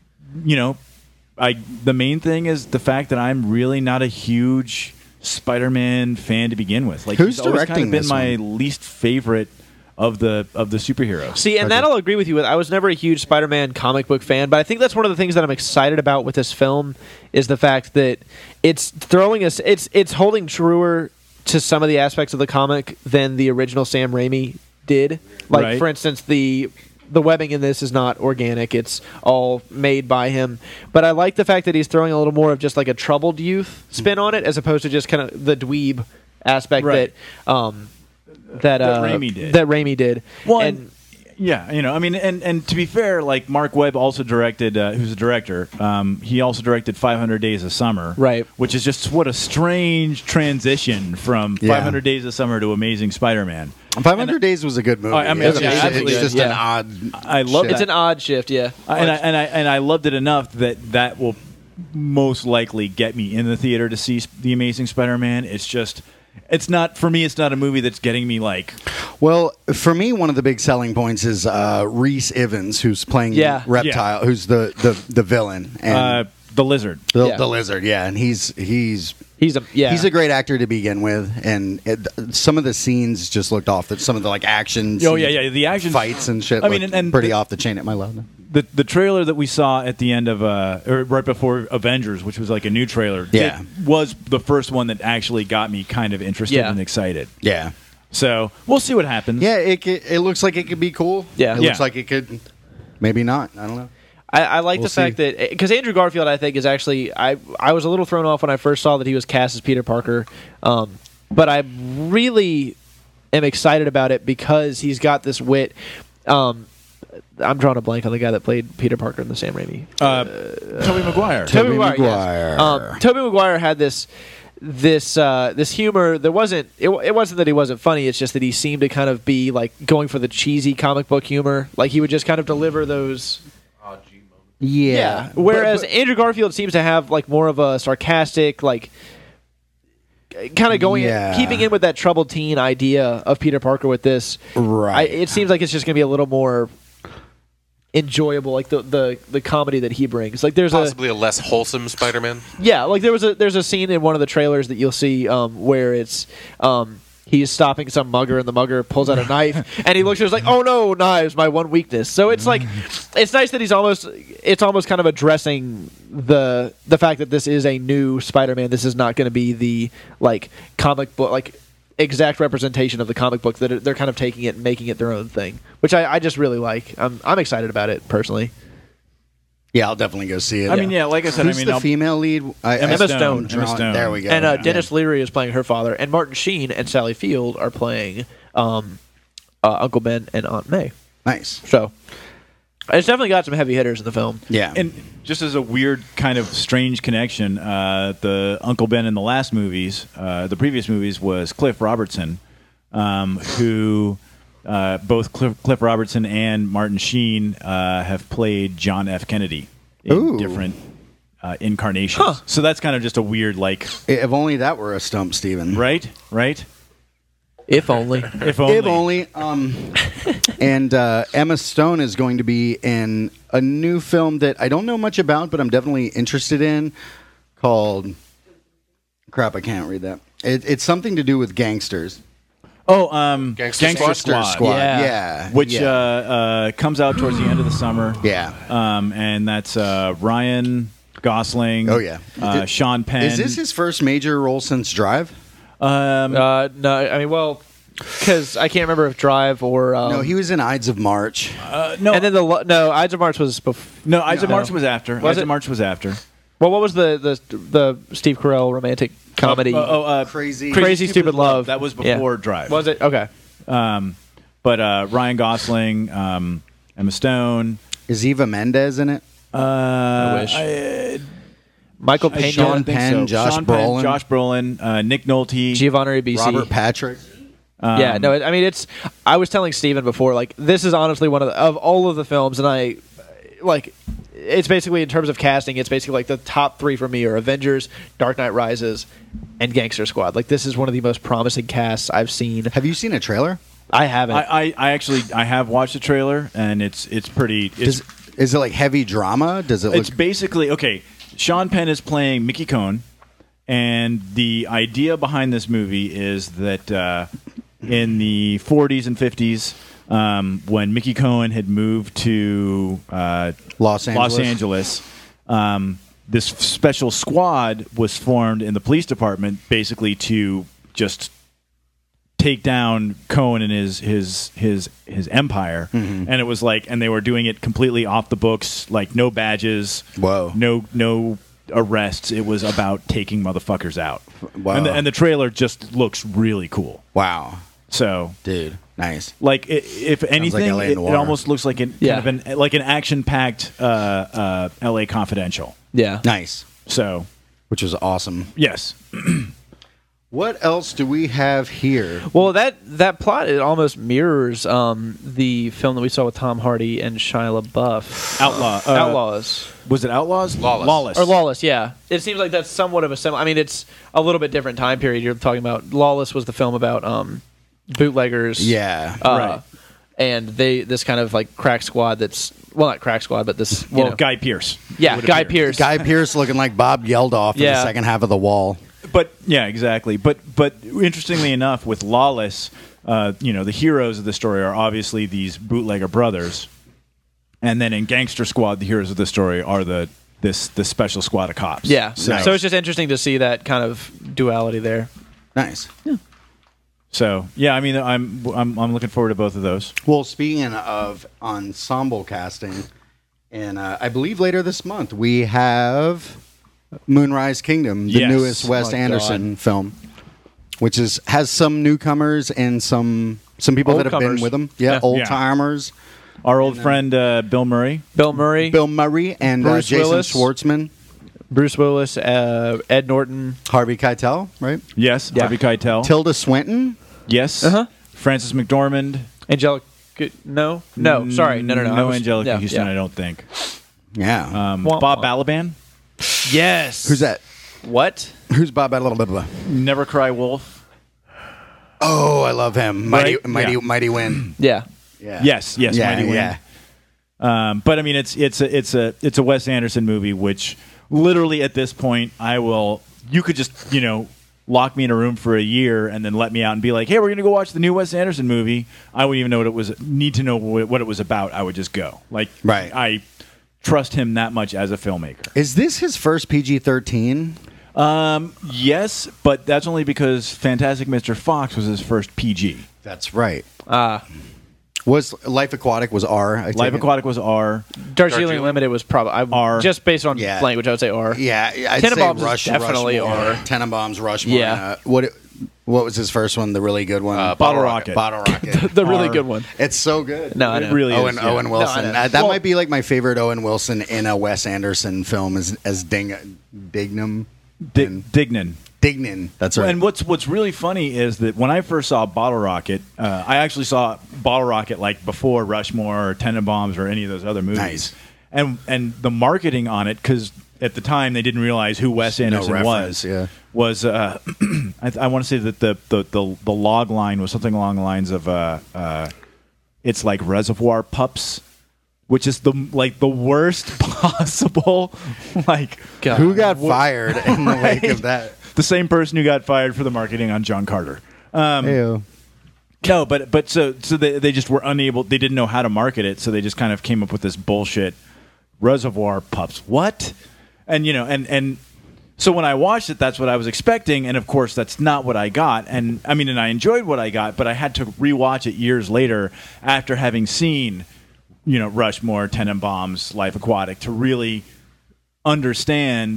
the main thing is the fact that I'm really not a huge Spider-Man fan to begin with. Like
Who's
he's always kind
directing
of been
this
my
one?
least favorite of the superheroes.
See, and that I'll agree with you with. I was never a huge Spider-Man comic book fan, but I think that's one of the things that I'm excited about with this film is the fact that it's throwing us, it's holding truer to some of the aspects of the comic than the original Sam Raimi did. Like,
Right.
for instance, the webbing in this is not organic; it's all made by him. But I like the fact that he's throwing a little more of just like a troubled youth spin on it, as opposed to just kind of the dweeb aspect
Right.
that
Raimi did.
That Raimi did.
Well,
and
yeah, and to be fair, like Mark Webb also directed, who's a director. He also directed 500 Days of Summer,
Right.
Which is just what a strange transition from
Yeah.
500 Days of Summer to Amazing Spider-Man.
500 Days was a good movie.
I mean,
it's,
yeah,
just,
absolutely
it's just
good.
an
Yeah.
odd.
I love
shit.
it's an odd shift, yeah.
And I loved it enough that will most likely get me in the theater to see the Amazing Spider-Man. It's not for me. It's not a movie that's getting me like.
Well, for me, one of the big selling points is Reese Evans, who's playing
Yeah.
Reptile, who's the villain, and
The Lizard.
Yeah.
the lizard. Yeah, and he's
He's a
great actor to begin with, and some of the scenes just looked off. Some of the like action,
Oh yeah, the action
fights and shit.
I mean,
looked
and
pretty
the-
off the chain at my level.
The trailer that we saw at the end of or right before Avengers, which was like a new trailer,
Yeah.
was the first one that actually got me kind of interested
Yeah.
and excited.
Yeah,
So we'll see what happens.
yeah. It looks like it could be cool.
Yeah.
it
Yeah.
looks like it could. Maybe not. I don't know.
I like
We'll
the fact
see.
that because Andrew Garfield, I think, is actually I was a little thrown off when I first saw that he was cast as Peter Parker, but I really am excited about it because he's got this wit. I'm drawing a blank on the guy that played Peter Parker in the Sam Raimi.
Tobey Maguire.
Tobey
Tobey
Maguire.
Maguire.
Yes. Tobey Maguire had this humor. There wasn't. It wasn't that he wasn't funny. It's just that he seemed to kind of be like going for the cheesy comic book humor. Like he would just kind of deliver those.
Yeah.
Whereas Andrew Garfield seems to have like more of a sarcastic, like kind of going,
Yeah.
keeping in with that troubled teen idea of Peter Parker with this.
Right.
It seems like it's just going to be a little more enjoyable, like the comedy that he brings. Like there's
Possibly a less wholesome Spider-Man.
like there's a scene in one of the trailers that you'll see where it's he's stopping some mugger and the mugger pulls out a knife and he looks at us like, oh no, knives, my one weakness. So it's like it's nice that it's almost kind of addressing the fact that this is a new Spider-Man. This is not going to be the like comic book like exact representation of the comic book, that they're kind of taking it and making it their own thing, which I just really like. I'm excited about it personally.
Yeah, I'll definitely go see it.
I mean, yeah, like I said,
Who's the female lead?
Emma
Stone.
Emma Stone.
There we go.
And Dennis Leary is playing her father, and Martin Sheen and Sally Field are playing Uncle Ben and Aunt May.
Nice.
So It's definitely got some heavy hitters in the film.
Yeah.
And just as a weird kind of strange connection, the Uncle Ben in the last movies, the previous movies, was Cliff Robertson, who both Cliff Robertson and Martin Sheen have played John F. Kennedy in
Ooh.
different incarnations. So that's kind of just a weird, like,
If only that were a stump, Steven.
right?
If only.
If only.
If only. And Emma Stone is going to be in a new film that I don't know much about, but I'm definitely interested in, called... Crap, I can't read that. It's something to do with gangsters.
Oh,
Gangster
Squad.
Yeah.
Which comes out towards the end of the summer.
Yeah.
And that's Ryan Gosling.
Oh, yeah.
Sean Penn.
Is this his first major role since Drive?
No, I mean, well, because I can't remember if Drive or
No, he was in Ides of March.
No,
and then Ides of March was before.
no. Ides of March was after.
Was
Ides
it?
of March was after.
Well, what was the Steve Carell romantic comedy?
Crazy
Stupid Love.
That was before
Yeah.
Drive.
Was it? Okay.
But Ryan Gosling, Emma Stone.
Is Eva Mendes in it?
I wish. Michael Pena,
Sean Penn, Josh
Brolin, Nick Nolte,
Giovanni Ribisi.
Robert Patrick.
Yeah, no, I mean, it's. I was telling Steven before, like, this is honestly one of all of the films, and I, like, it's basically, in terms of casting, it's basically like the top three for me are Avengers, Dark Knight Rises, and Gangster Squad. Like, this is one of the most promising casts I've seen.
Have you seen a trailer?
I haven't.
I actually have watched the trailer, and it's pretty.
Is it like heavy drama? Does it
It's
look...
basically okay. Sean Penn is playing Mickey Cohen, and the idea behind this movie is that in the 40s and 50s, when Mickey Cohen had moved to
Los
Angeles, this special squad was formed in the police department, basically to just take down Cohen and his empire. And it was like, and they were doing it completely off the books, like no badges,
Whoa.
no arrests. It was about taking motherfuckers out.
Wow.
And the trailer just looks really cool.
Wow.
So,
Dude, nice.
like, if anything,
LA
it
Noire.
almost looks like an
Yeah.
kind of an action-packed L.A. Confidential.
yeah.
Nice.
So,
Which was awesome.
yes.
What else do we have here?
Well, that plot, it almost mirrors the film that we saw with Tom Hardy and Shia LaBeouf. Outlaws.
Was it Outlaws?
Lawless.
Or Lawless, yeah. It seems like that's somewhat of a similar. I mean, it's a little bit different time period. You're talking about Lawless was the film about bootleggers.
Yeah.
Right.
And this kind of like crack squad that's, well, not crack squad, but this, you know.
Guy Pearce.
Yeah,
would
Guy
appear.
Pearce.
Guy Pearce looking like Bob Geldof in the
Yeah.
second half of The Wall.
But yeah, exactly. But interestingly enough, with Lawless, the heroes of the story are obviously these bootlegger brothers, and then in Gangster Squad, the heroes of the story are the special squad of cops.
Yeah.
So,
So it's just interesting to see that kind of duality there.
Nice.
so yeah, I mean, I'm looking forward to both of those.
Well, speaking of ensemble casting, and I believe later this month, we have Moonrise Kingdom, the
Yes.
newest Wes
My
Anderson film, which has some newcomers and some people that have been
Old-comers.
with him.
Yeah.
Yeah, old timers.
Our old friend Bill Murray.
Bill Murray,
Bill Murray and
Bruce
Jason
Willis.
Schwartzman,
Bruce Willis, Ed Norton.
Harvey Keitel, right?
Yes,
Yeah.
Harvey Keitel.
Tilda Swinton.
Yes.
Uh-huh.
Frances McDormand.
Angelica. No. Sorry. No. I
No
was-
Angelica
yeah,
Houston,
yeah.
I don't think.
Yeah.
Wah,
Bob
wah.
Balaban.
Yes.
Who's that?
What?
Who's Bob? Blah, blah, blah.
Never Cry Wolf.
Oh, I love him.
Right?
Mighty Win.
Yeah.
Yeah.
Yes,
Yeah,
Mighty Win.
yeah.
But I mean, it's a Wes Anderson movie, which literally at this point, you could just lock me in a room for a year and then let me out and be like, hey, we're gonna go watch the new Wes Anderson movie. I wouldn't even know need to know what it was about. I would just go. Like,
Right.
I trust him that much as a filmmaker.
Is this his first PG-13?
Yes, but that's only because Fantastic Mr. Fox was his first PG.
That's right.
Was
Life Aquatic was R? I take
Life
it?
Aquatic was R.
Darjeeling Limited was probably
R.
just based on
Yeah.
language. I would say R.
Yeah, I'd
Tenenbaums
say
is
Rush,
definitely
Rushmore.
R.
Tenenbaums, Rushmore.
Yeah.
What was his first one? The really good one?
Bottle Rocket.
Bottle Rocket.
The really good one.
It's so good.
No, I
It
know.
really
Owen,
is. Yeah.
Owen Wilson.
No, I know.
That might be like my favorite Owen Wilson in a Wes Anderson film as Dignam.
Dignan.
Dignan. That's right.
And what's really funny is that when I first saw Bottle Rocket, I actually saw Bottle Rocket like before Rushmore or Tenenbaums or any of those other movies.
Nice.
And the marketing on it, because at the time they didn't realize who Wes Anderson
reference,
was I want to say that the log line was something along the lines of it's like Reservoir Pups, which is the worst possible like
God.
Who got fired in the wake of that?
the same person who got fired for the marketing on John Carter.
Ew.
No, but so they just were unable. They didn't know how to market it, so they just kind of came up with this bullshit Reservoir Pups. What? And and so when I watched it, that's what I was expecting, and of course that's not what I got. And I mean, and I enjoyed what I got, but I had to rewatch it years later after having seen Rushmore, Tenenbaums, Life Aquatic to really understand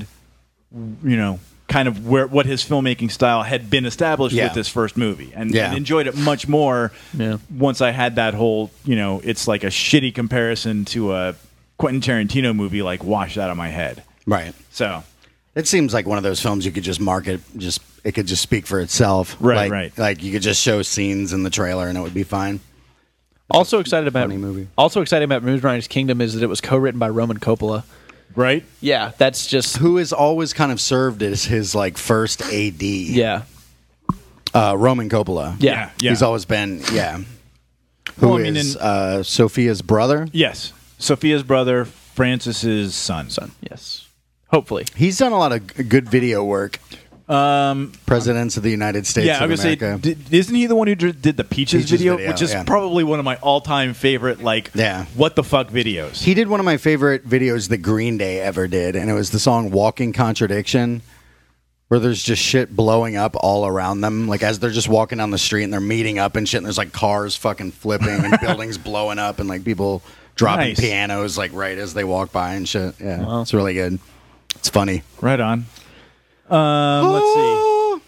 kind of what his filmmaking style had been established with this first movie, and enjoyed it much more once I had that whole, it's like a shitty comparison to a Quentin Tarantino movie, like washed out of my head.
Right.
So
It seems like one of those films you could just market, it could just speak for itself.
Right,
like,
right.
Like you could just show scenes in the trailer and it would be fine.
Also excited about
Funny movie.
Moonrise Kingdom is that it was co-written by Roman Coppola.
right.
Yeah, that's just
Who has always kind of served as his like first AD?
yeah.
Roman Coppola.
Yeah.
He's always been Who
Well, I mean,
is Sophia's brother?
Yes, Sophia's brother, Francis's son.
Yes. Hopefully.
He's done a lot of good video work. Presidents of the United States
Yeah, I
of
was going
America.
to say, isn't he the one who did the Peaches video, which is
yeah.
probably one of my all-time favorite, what the fuck videos?
He did one of my favorite videos that Green Day ever did, and it was the song Walking Contradiction, where there's just shit blowing up all around them. Like, as they're just walking down the street and they're meeting up and shit, and there's, like, cars fucking flipping and buildings blowing up and, like, people dropping
Nice.
pianos, like, right as they walk by and shit. Yeah,
Wow.
it's really good. It's funny.
Right on. Let's see.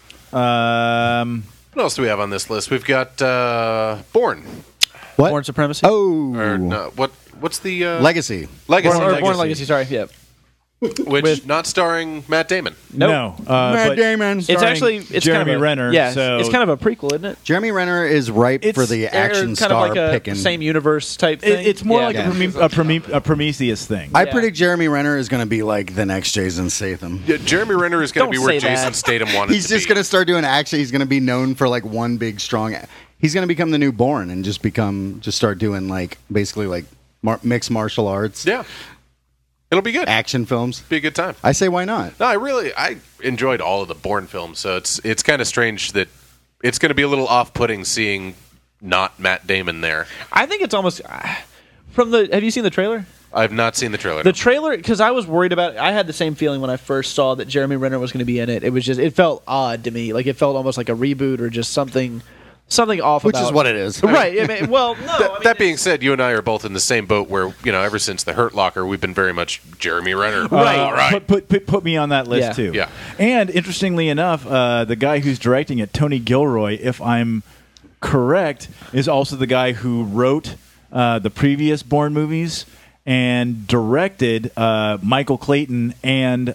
What else do we have on this list? We've got Born.
What?
Born Supremacy.
Oh.
Or no, what's the
Legacy.
Legacy?
Born Legacy. Sorry. Yeah.
Which
with-
not starring Matt Damon.
No.
Matt
but
Damon.
It's
starring
actually it's
Jeremy
kind of a,
Renner.
Yeah,
so
it's kind of a prequel, isn't it?
Jeremy Renner is ripe
It's-
for the action
kind
star
of like a
picking.
same universe type thing.
it's more
Yeah.
like a Prometheus thing.
I
Yeah.
predict Jeremy Renner is going to be like the next Jason Statham.
Yeah, Jeremy Renner is going to
Don't
be where
say
Jason
that.
Statham wanted
He's
to
just
be.
going to start doing action. He's going to be known for like one big strong. He's going to become the new Bourne and just start doing like basically like mixed martial arts
Yeah, it'll be good.
action films.
Be a good time.
I say why not?
No, I enjoyed all of the Bourne films, so it's kind of strange that it's going to be a little off-putting seeing not Matt Damon there.
I think it's almost from the. Have you seen the trailer?
I've not seen the trailer.
The trailer, because I was worried about. I had the same feeling when I first saw that Jeremy Renner was going to be in it. It was just. It felt odd to me. Like it felt almost like a reboot or just something off.
Which
about,
is what it is.
Right. I mean, well, no. I mean,
that being said, you and I are both in the same boat where, ever since the Hurt Locker, we've been very much Jeremy Renner.
Right.
All right.
Put me on that list
Yeah.
too.
Yeah.
And interestingly enough, the guy who's directing it, Tony Gilroy, if I'm correct, is also the guy who wrote the previous Bourne movies and directed Michael Clayton and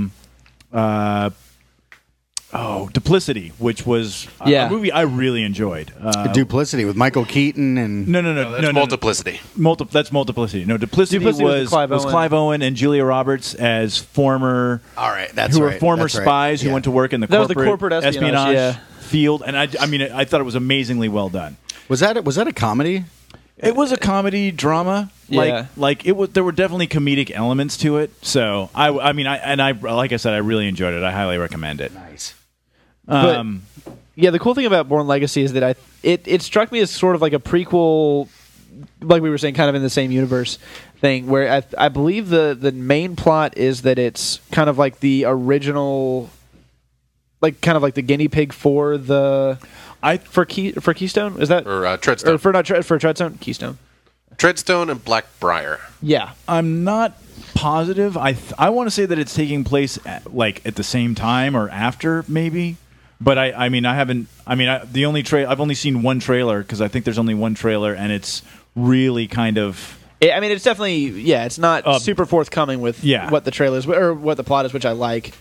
Duplicity, which was
Yeah.
a movie I really enjoyed.
Duplicity with Michael Keaton and
No,
That's multiplicity.
That's Multiplicity. No, Duplicity,
Duplicity was
was
Clive
Clive
Owen.
Owen and Julia Roberts as former
all right, that's
who
right.
were former
That's right.
spies who
Yeah.
went to work in the
That was the
corporate,
corporate espionage, yeah.
field. And I mean, I thought it was amazingly well done.
Was that a comedy?
It was a comedy drama.
Yeah.
Like it was. There were definitely comedic elements to it. So I like I said, I really enjoyed it. I highly recommend it.
Nice.
But- yeah, the cool thing about Bourne Legacy is that it struck me as sort of like a prequel, like we were saying, kind of in the same universe thing. Where I believe the main plot is that it's kind of like the original, like kind of like the guinea pig for the for Keystone. Is that
Or Treadstone.
or for not for Treadstone Keystone?
Treadstone and Blackbriar.
Yeah,
I'm not positive. I want to say that it's taking place at the same time or after, maybe. But I mean, I haven't. I mean, the only I've only seen one trailer because I think there's only one trailer, and it's really kind of.
I mean, it's definitely it's not super forthcoming with what the trailer is or what the plot is, which I like.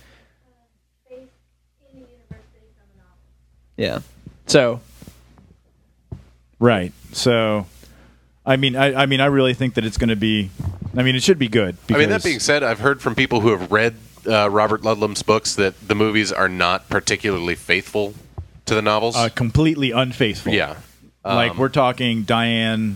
Yeah. So.
Right. So, I mean, I really think that it's going to be. I mean, it should be good.
I mean, that being said, I've heard from people who have read Robert Ludlum's books that the movies are not particularly faithful to the novels.
Completely unfaithful.
Yeah.
Like we're talking Diane.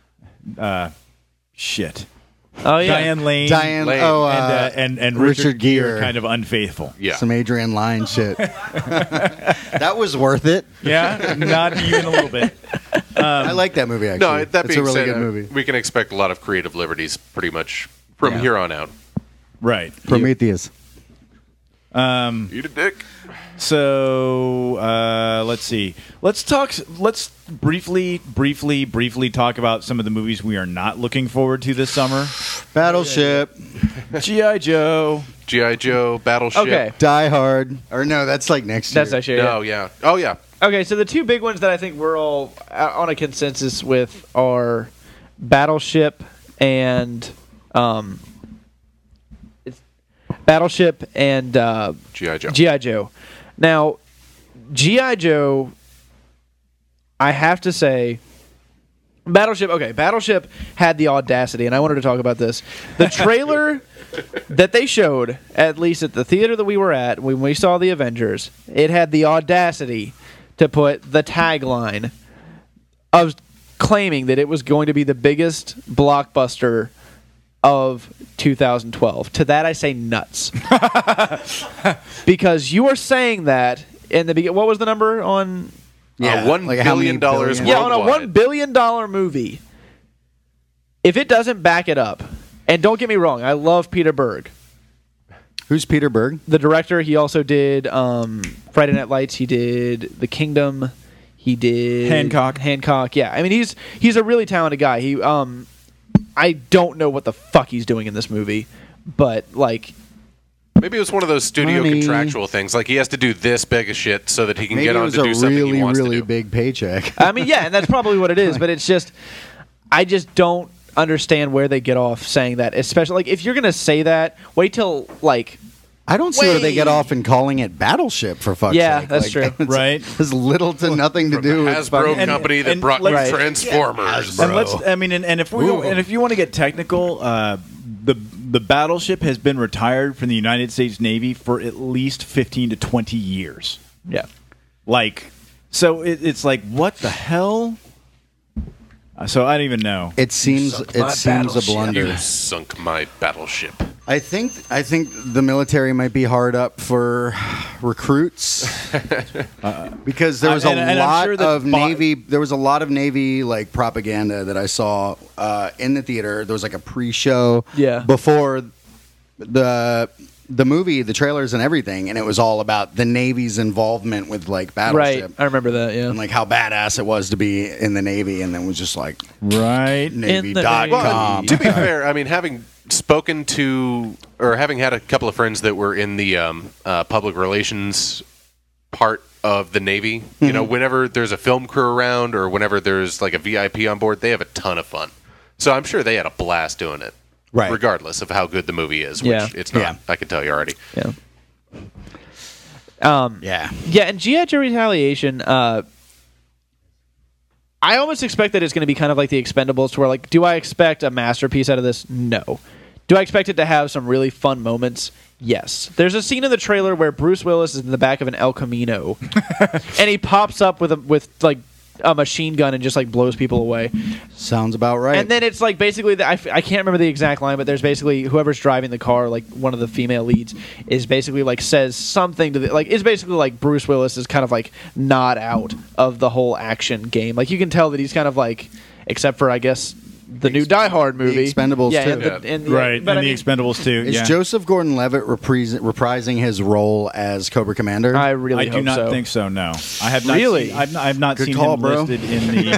Shit.
Oh yeah.
Diane Lane. And Richard Gere are kind of unfaithful.
Yeah.
Some Adrian Lyne shit. That was worth it.
Yeah, not even a little bit.
I like that movie, actually.
No, that
it's
being
a really
said,
good movie.
we can expect a lot of creative liberties pretty much from here on out.
Right.
Prometheus.
Eat a dick.
So let's see. Let's briefly talk about some of the movies we are not looking forward to this summer.
Battleship.
G.I. Joe.
G.I. Joe, Battleship.
Okay.
Die Hard. Or no, that's like next year.
That's actually
No, yeah. Oh, yeah.
Okay, so the two big ones that I think we're all on a consensus with are Battleship and
G.I. Joe.
G.I. Joe. Now, G.I. Joe, I have to say, Battleship had the audacity, and I wanted to talk about this. The trailer that they showed, at least at the theater that we were at when we saw the Avengers, it had the audacity to put the tagline of claiming that it was going to be the biggest blockbuster of 2012. To that I say nuts. Because you are saying that in the beginning. What was the number on?
Yeah,
$1
like how many
billion dollars
billion?
Yeah, on a $1 billion movie. If it doesn't back it up, and don't get me wrong, I love Peter Berg,
Who's Peter Berg?
the director. He also did Friday Night Lights. He did The Kingdom. He did Hancock. Yeah, I mean he's a really talented guy. He I don't know what the fuck he's doing in this movie, but like.
Maybe it was one of those studio
Money.
contractual things. Like he has to do this big of shit so that he can
Maybe
get
it
on
was
to do
a
something
really,
he wants
really
to do.
big paycheck.
I mean, yeah, and that's probably what it is. But it's just, I just don't understand where they get off saying that. Especially like if you're gonna say that, wait till like.
I don't see where they get
Way-
off in calling it Battleship, for fuck's
Yeah,
sake.
that's true.
It's-
Right.
Has little to nothing to
From
do
the
with
Hasbro
fucking-
company that
and
brought
let's-
new
Right.
Transformers.
And let's. I mean, and if we and if you want to get technical, the Battleship has been retired from the United States Navy for at least 15 to 20 years.
Yeah.
Like, so it's like, what the hell? So I don't even know.
It seems a blunder.
You sunk my battleship.
I think the military might be hard up for recruits because there was
and I'm
a lot
sure that
of Navy. There was a lot of Navy like propaganda that I saw in the theater. There was like a pre-show before the movie, the trailers and everything, and it was all about the Navy's involvement with like Battleship.
Right. I remember that. Yeah.
And like how badass it was to be in the Navy, and then it was just like
Right.
Navy.com.
Well, to be fair, I mean, having spoken to or having had a couple of friends that were in the public relations part of the Navy, you know, whenever there's a film crew around or whenever there's like a VIP on board, they have a ton of fun. So I'm sure they had a blast doing it.
Right.
Regardless of how good the movie is, which
Yeah.
it's not.
Yeah.
I can tell you already.
Yeah.
Yeah.
Yeah, and G.I. Joe Retaliation, I almost expect that it's going to be kind of like the Expendables, to where, like, do I expect a masterpiece out of this? No. Do I expect it to have some really fun moments? Yes. There's a scene in the trailer where Bruce Willis is in the back of an El Camino, and he pops up with like a machine gun and just like blows people away.
Sounds about right.
And then it's like basically, I can't remember the exact line, but there's basically whoever's driving the car, like one of the female leads, is basically like says something to the, like, it's basically like Bruce Willis is kind of like not out of the whole action game. Like you can tell that he's kind of like, except for I guess the new Die Hard movie,
Expendables
yeah,
too.
Right.
But
And
I
the
mean,
Expendables too.
Is
Yeah.
Joseph Gordon-Levitt reprising his role as Cobra Commander?
I really
I
hope
do not
so.
think so. No, I have not.
Really?
Seen, I've not
Good
seen
call,
him
bro.
listed in the.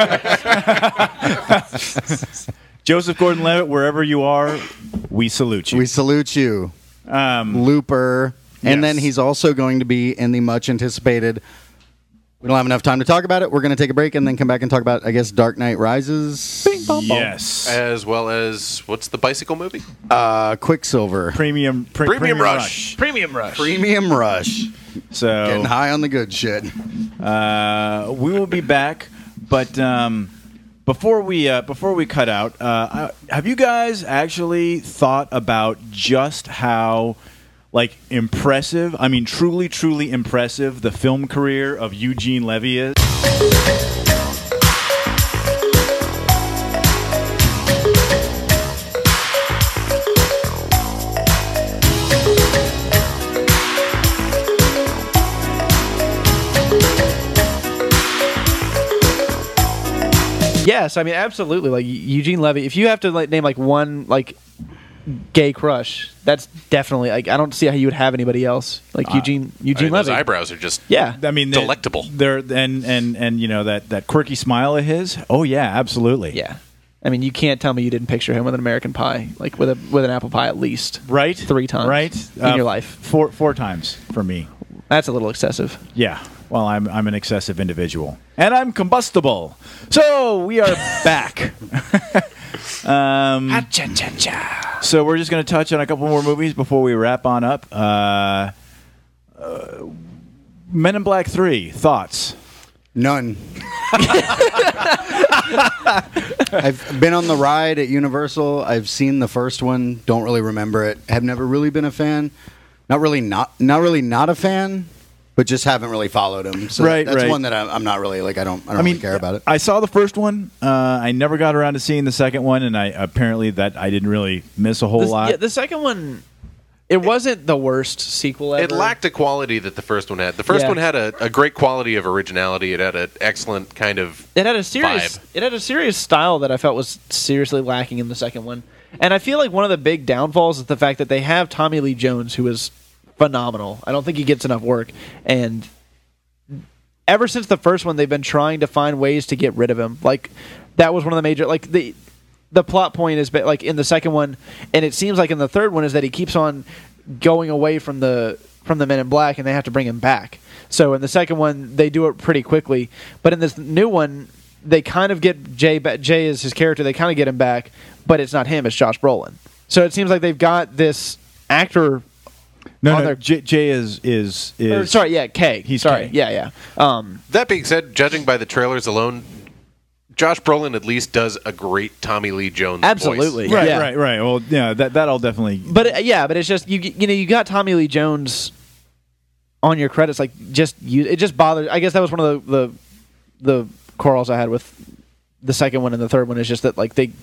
Joseph Gordon-Levitt, wherever you are, we salute you.
We salute you. Looper. And
Yes.
then he's also going to be in the much anticipated. We don't have enough time to talk about it. We're going to take a break and then come back and talk about, I guess, Dark Knight Rises.
Yes.
As well as what's the bicycle movie?
Quicksilver.
Premium
Rush.
Premium Rush.
Premium Rush.
So
Getting high on the good shit.
we will be back, but before we cut out, have you guys actually thought about just how impressive? I mean, truly, truly impressive the film career of Eugene Levy is.
Yes, I mean absolutely. Like Eugene Levy. If you have to name one gay crush, that's definitely I don't see how you would have anybody else like Eugene
Those
Levy.
eyebrows are just
Yeah,
I mean,
delectable.
They're and you know that quirky smile of his. Oh yeah, absolutely.
yeah. I mean, you can't tell me you didn't picture him with an American pie, like with an apple pie at least.
Right,
3 times.
Right
in your life.
Four times for me.
That's a little excessive.
Yeah. Well, I'm an excessive individual, and I'm combustible. So we are back. So we're just going to touch on a couple more movies before we wrap on up. Men in Black 3, thoughts?
None. I've been on the ride at Universal. I've seen the first one. Don't really remember it. Have never really been a fan. Not really not a fan, but just haven't really followed him. So
Right,
that's
right.
one that I'm not really I don't really care about it.
I saw the first one. I never got around to seeing the second one, and I didn't really miss a whole lot.
Yeah, the second one, it wasn't the worst sequel ever.
It lacked a quality that the first one had. The first
Yeah.
one had a great quality of originality. It had an excellent kind of
It had a serious.
vibe.
It had a serious style that I felt was seriously lacking in the second one. And I feel like one of the big downfalls is the fact that they have Tommy Lee Jones, who is phenomenal. I don't think he gets enough work. And ever since the first one, they've been trying to find ways to get rid of him. Like that was one of the major. Like the plot point is like in the second one, and it seems like in the third one is that he keeps on going away from the Men in Black, and they have to bring him back. So in the second one, they do it pretty quickly, but in this new one, they kind of get Jay as his character. They kind of get him back, but it's not him; it's Josh Brolin. So it seems like they've got this actor.
No, Jay is
Or, sorry, yeah, K.
He's
sorry,
K.
yeah.
That being said, judging by the trailers alone, Josh Brolin at least does a great Tommy Lee Jones
Absolutely.
voice.
right,
Yeah.
right. Well, yeah, that'll definitely.
But but it's just you got Tommy Lee Jones on your credits. Like it just bothers. I guess that was one of the quarrels I had with the second one and the third one. Is just that like it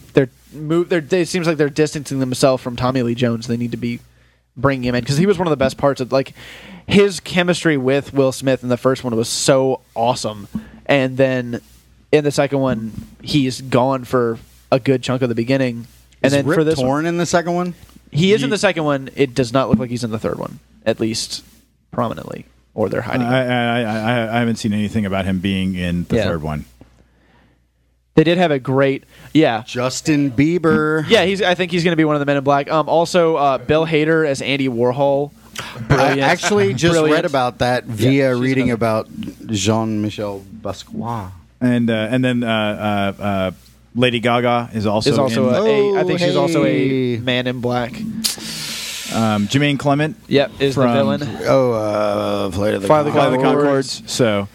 seems like they're distancing themselves from Tommy Lee Jones. They need to be bringing him in because he was one of the best parts of like his chemistry with Will Smith in the first one was so awesome, and then in the second one he's gone for a good chunk of the beginning, and
Is
then
Rip
for this
Torn in the second one?
he is in the second one. It does not look like he's in the third one, at least prominently, or they're hiding.
I haven't seen anything about him being in the
Yeah.
third one.
They did have a great,
Justin Bieber.
yeah. I think he's going to be one of the Men in Black. Also, Bill Hader as Andy Warhol.
I
Brilliant.
actually just
Brilliant.
read about that via
she's
reading
another-
about Jean-Michel Basquiat.
And then Lady Gaga is also
Is also
in,
I think she's also a
hey.
Man in Black.
Jermaine Clement.
Yep, is the
From-
villain.
Flight of the
Flight of the
Flight of the
Conchords.
Conchords. So,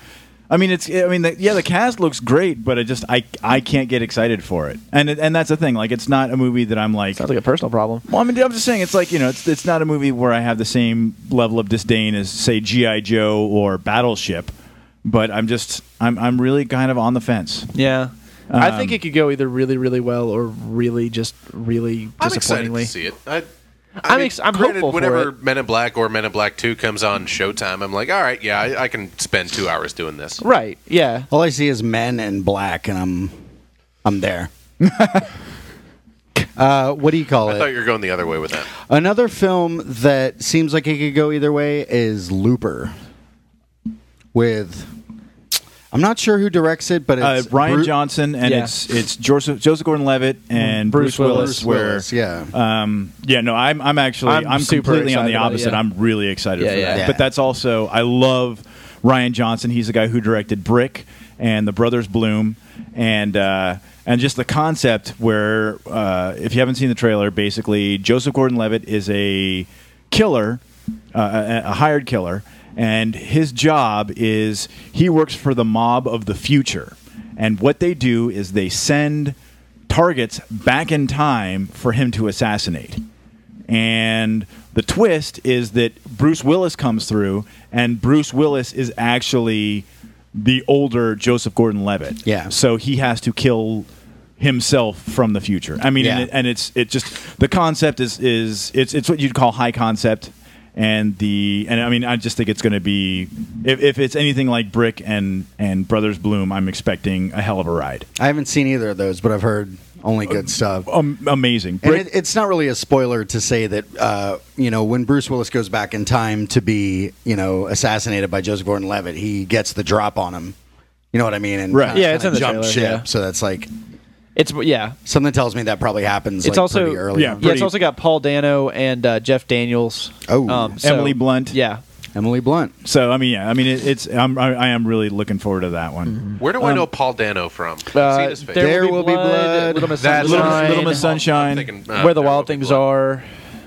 the cast looks great, but I can't get excited for it, and that's the thing. Like, it's not a movie that I'm like.
Sounds like a personal problem.
Well, I'm just saying it's like it's not a movie where I have the same level of disdain as say G.I. Joe or Battleship, but I'm really kind of on the fence.
Yeah. I think it could go either really, really well or really
I'm excited
disappointingly.
to see it.
I'm
granted,
hopeful for
whenever
it.
Men in Black or Men in Black 2 comes on Showtime, I'm like, all right, yeah, I can spend 2 hours doing this.
Right, yeah.
All I see is Men in Black, and I'm there. What do you call
I thought
it?
you were going the other way with that.
Another film that seems like it could go either way is Looper, with I'm not sure who directs it, but it's
Ryan Johnson, and
Yeah.
it's Joseph Gordon-Levitt and Bruce Willis.
Willis, yeah.
I'm actually
I'm super
completely on the
excited about it,
opposite.
yeah.
I'm really excited
Yeah,
for that.
yeah.
But that's also I love Ryan Johnson. He's the guy who directed Brick and The Brothers Bloom, and just the concept where if you haven't seen the trailer, basically Joseph Gordon-Levitt is a killer, a hired killer. And his job is he works for the mob of the future. And what they do is they send targets back in time for him to assassinate. And the twist is that Bruce Willis comes through, and Bruce Willis is actually the older Joseph Gordon-Levitt.
Yeah.
So he has to kill himself from the future. I mean,
Yeah.
and it's just the concept is it's what you'd call high concept. And I mean, I just think it's going to be if it's anything like Brick and Brothers Bloom, I'm expecting a hell of a ride.
I haven't seen either of those, but I've heard only good stuff.
Amazing.
And it's not really a spoiler to say that when Bruce Willis goes back in time to be assassinated by Joseph Gordon-Levitt, he gets the drop on him. You know what I mean? And
Right.
kinda-
Yeah, it's
kinda
in the
jump
trailer,
ship.
yeah.
So that's like
It's
something tells me that probably happens.
It's
like,
also
pretty early.
yeah,
on.
it's also got Paul Dano and Jeff Daniels.
Oh.
Emily Blunt.
Yeah,
Emily Blunt.
So I am really looking forward to that one.
Where do I know Paul Dano from? I've seen his face.
There Will Be Blood.
Little Miss
That's
Sunshine,
Little Miss Sunshine.
I'm thinking,
Where the
There
Wild
Will Be
Things
Blood.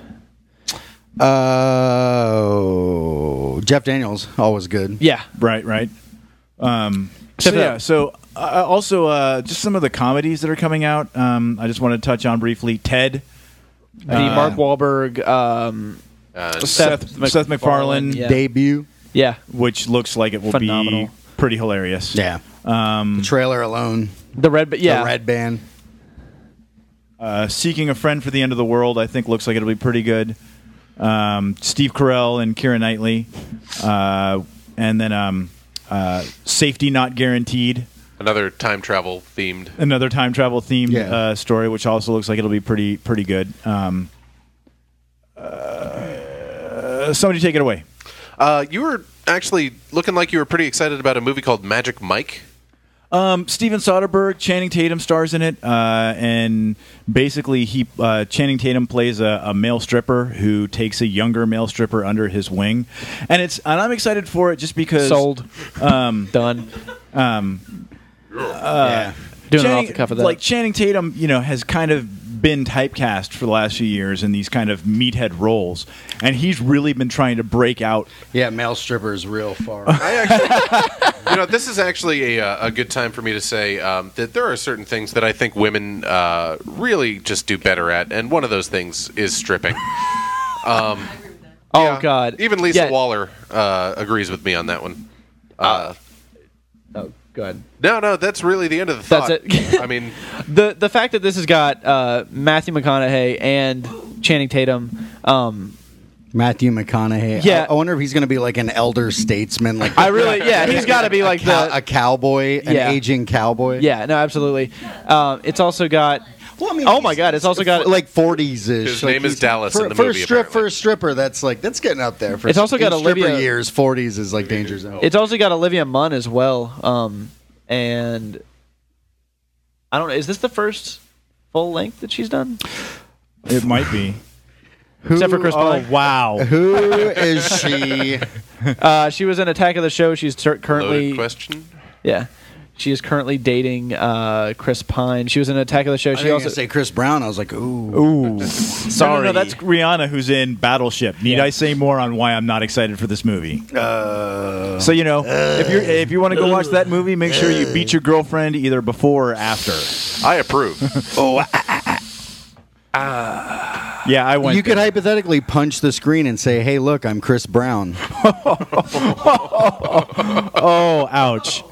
Oh, Jeff Daniels, always good.
Yeah,
Right.
Except
Also, just some of the comedies that are coming out. I just want to touch on briefly. Ted,
the Mark Wahlberg,
Seth MacFarlane.
Yeah.
Debut.
Yeah,
which looks like it will
Phenomenal.
be pretty hilarious.
Yeah. The trailer alone.
the Red, yeah,
The Red Band.
Seeking a Friend for the End of the World, I think looks like it'll be pretty good. Steve Carell and Keira Knightley, and then Safety Not Guaranteed,
Another time travel themed.
another time travel themed
Yeah.
story, which also looks like it'll be pretty good. Somebody take it away.
You were actually looking like you were pretty excited about a movie called Magic Mike.
Steven Soderbergh, Channing Tatum stars in it, and basically Channing Tatum plays a male stripper who takes a younger male stripper under his wing, and I'm excited for it just because
sold, done.
Yeah.
Doing it off the cuff of that.
Like Channing Tatum, has kind of been typecast for the last few years in these kind of meathead roles, and he's really been trying to break out.
Yeah, male strippers real far.
I actually, this is actually a good time for me to say that there are certain things that I think women really just do better at, and one of those things is stripping.
Oh
Yeah.
God!
Even Lisa
Yeah.
Waller agrees with me on that one.
Oh, go ahead.
No, that's really the end of the thought.
That's it.
I mean,
The fact that this has got Matthew McConaughey and Channing Tatum.
Matthew McConaughey.
Yeah.
I wonder if he's going to be like an elder statesman. Like
He's got to be like
a cowboy, an
Yeah.
aging cowboy.
Yeah, no, absolutely. It's also got.
Well, I mean,
Oh my God! It's also got
like 40s ish.
His name is Dallas in the movie,
For
apparently.
a stripper, that's getting up there. For
It's also got
in stripper
Olivia-
years. 40s is like danger zone.
It's also got Olivia Munn as well. And I don't know. Is this the first full length that she's done?
It might be.
Except for Chris Pine.
Wow.
Who is she?
She was in Attack of the Show. She's currently
loaded question.
yeah. She is currently dating Chris Pine. She was in Attack of the Show.
I
She
was
also
gonna say Chris Brown. I was like, ooh.
Ooh.
sorry.
No, that's Rihanna who's in Battleship. Need
Yeah.
I say more on why I'm not excited for this movie? So if you want to go watch that movie, make sure you beat your girlfriend either before or after.
I approve.
Yeah, I went.
You could hypothetically punch the screen and say, "Hey, look, I'm Chris Brown."
Oh, ouch.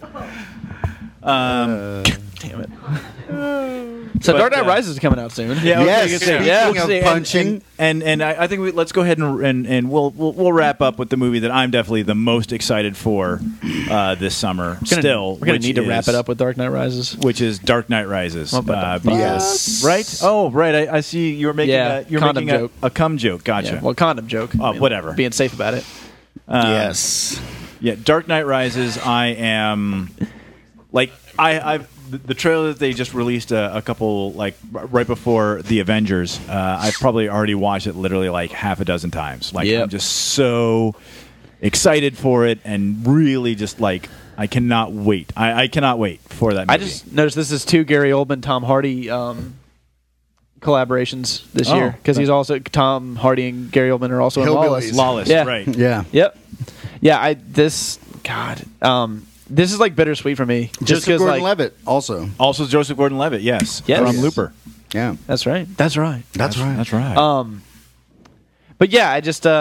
damn it. So Dark Knight
uh,
Rises is coming out soon.
Yeah, okay,
Yes,
good
speaking
thing.
Yeah.
of
We'll see.
punching.
And I think let's go ahead and we'll wrap up with the movie that I'm definitely the most excited for this summer.
We're gonna
which
need to wrap
is-
it up with Dark Knight Rises.
which is Dark Knight Rises.
What about the
Yes.
Right? Oh, right. I see you're making
Yeah,
you're
condom
making
joke.
a cum joke. Gotcha.
Yeah, well, condom joke.
Oh, whatever.
Being safe about it.
Yes.
Yeah, Dark Knight Rises. I am like I've the trailer that they just released a couple like right before the Avengers. I've probably already watched it literally like half a dozen times. Like
Yep.
I'm just so excited for it, and really just like I cannot wait. I cannot wait for that movie.
I just noticed this is 2 Gary Oldman, Tom Hardy collaborations this
Oh,
year because he's also Tom Hardy and Gary Oldman are also in
Hillbillies.
Lawless.
Lawless,
Yeah.
right?
Yeah.
Yep. Yeah. This is like bittersweet for me. Just
Joseph
because like
Gordon-Levitt also.
Also, Joseph Gordon-Levitt, yes,
Yes.
from
Yes.
Looper.
Yeah.
that's right. That's right.
That's right.
That's right.
But yeah, I just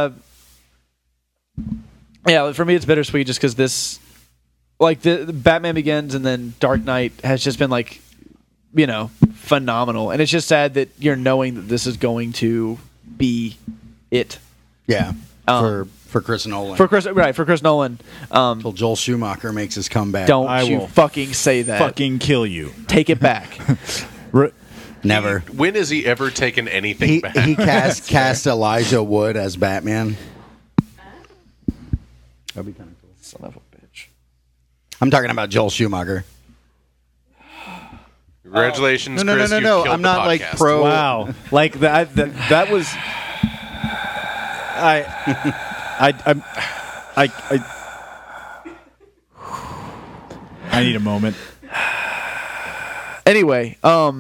yeah, for me it's bittersweet just because this, like the Batman Begins and then Dark Knight has just been like, you know, phenomenal, and it's just sad that you're knowing that this is going to be it
Yeah. For Chris Nolan.
for Chris Nolan.
Until Joel Schumacher makes his comeback.
Don't
I
you
will
fucking say that?
Fucking kill you.
Take it back.
Never.
When has he ever taken anything
He
back?
he cast Elijah Wood as Batman. That'd be kind of cool.
Son of a bitch.
I'm talking about Joel Schumacher.
Congratulations,
No.
Chris. You've
I'm
killed
not
the
like
podcast.
pro.
Wow, like that was. I need a moment.
Anyway,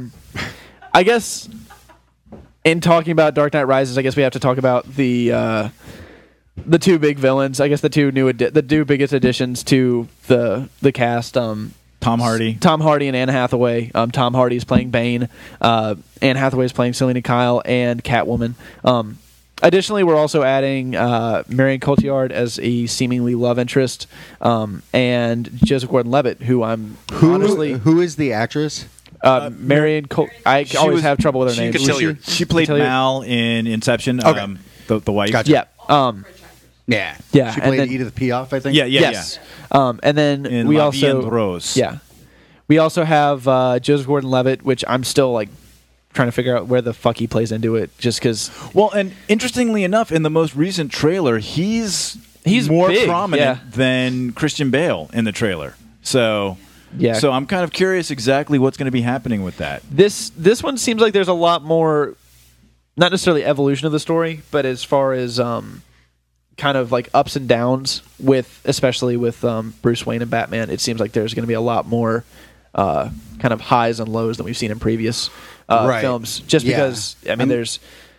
I guess in talking about Dark Knight Rises, I guess we have to talk about the 2 big villains. I guess the two biggest additions to the cast.
Tom Hardy.
Tom Hardy and Anne Hathaway. Tom Hardy is playing Bane. Anne Hathaway is playing Selena Kyle and Catwoman. Additionally, we're also adding Marion Cotillard as a seemingly love interest, and Joseph Gordon-Levitt, who I'm honestly
Who is the actress?
Marion. I always
was-
have trouble with her
she
name.
could tell you.
She played
Tell you-
Mal in Inception.
Okay.
The wife.
Gotcha.
Yeah.
Yeah.
Yeah,
She
and
played
then-
Edith Piaf, I think.
Yeah.
Yes. And then
In
we
La
also
Vie en Rose.
Yeah. We also have Joseph Gordon-Levitt, which I'm still like trying to figure out where the fuck he plays into it, just because.
Well, and interestingly enough, in the most recent trailer, he's more
big,
prominent
yeah.
than Christian Bale in the trailer. So
Yeah.
So I'm kind of curious exactly what's going to be happening with that.
This one seems like there's a lot more, not necessarily evolution of the story, but as far as kind of like ups and downs with, especially with Bruce Wayne and Batman, it seems like there's going to be a lot more kind of highs and lows than we've seen in previous
Right.
films. Just
Yeah.
because there's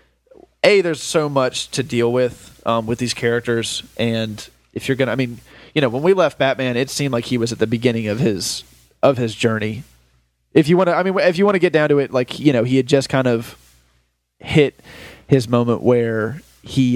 so much to deal with these characters, and if you're gonna, when we left Batman, it seemed like he was at the beginning of his journey. If you want to get down to it, like, he had just kind of hit his moment where he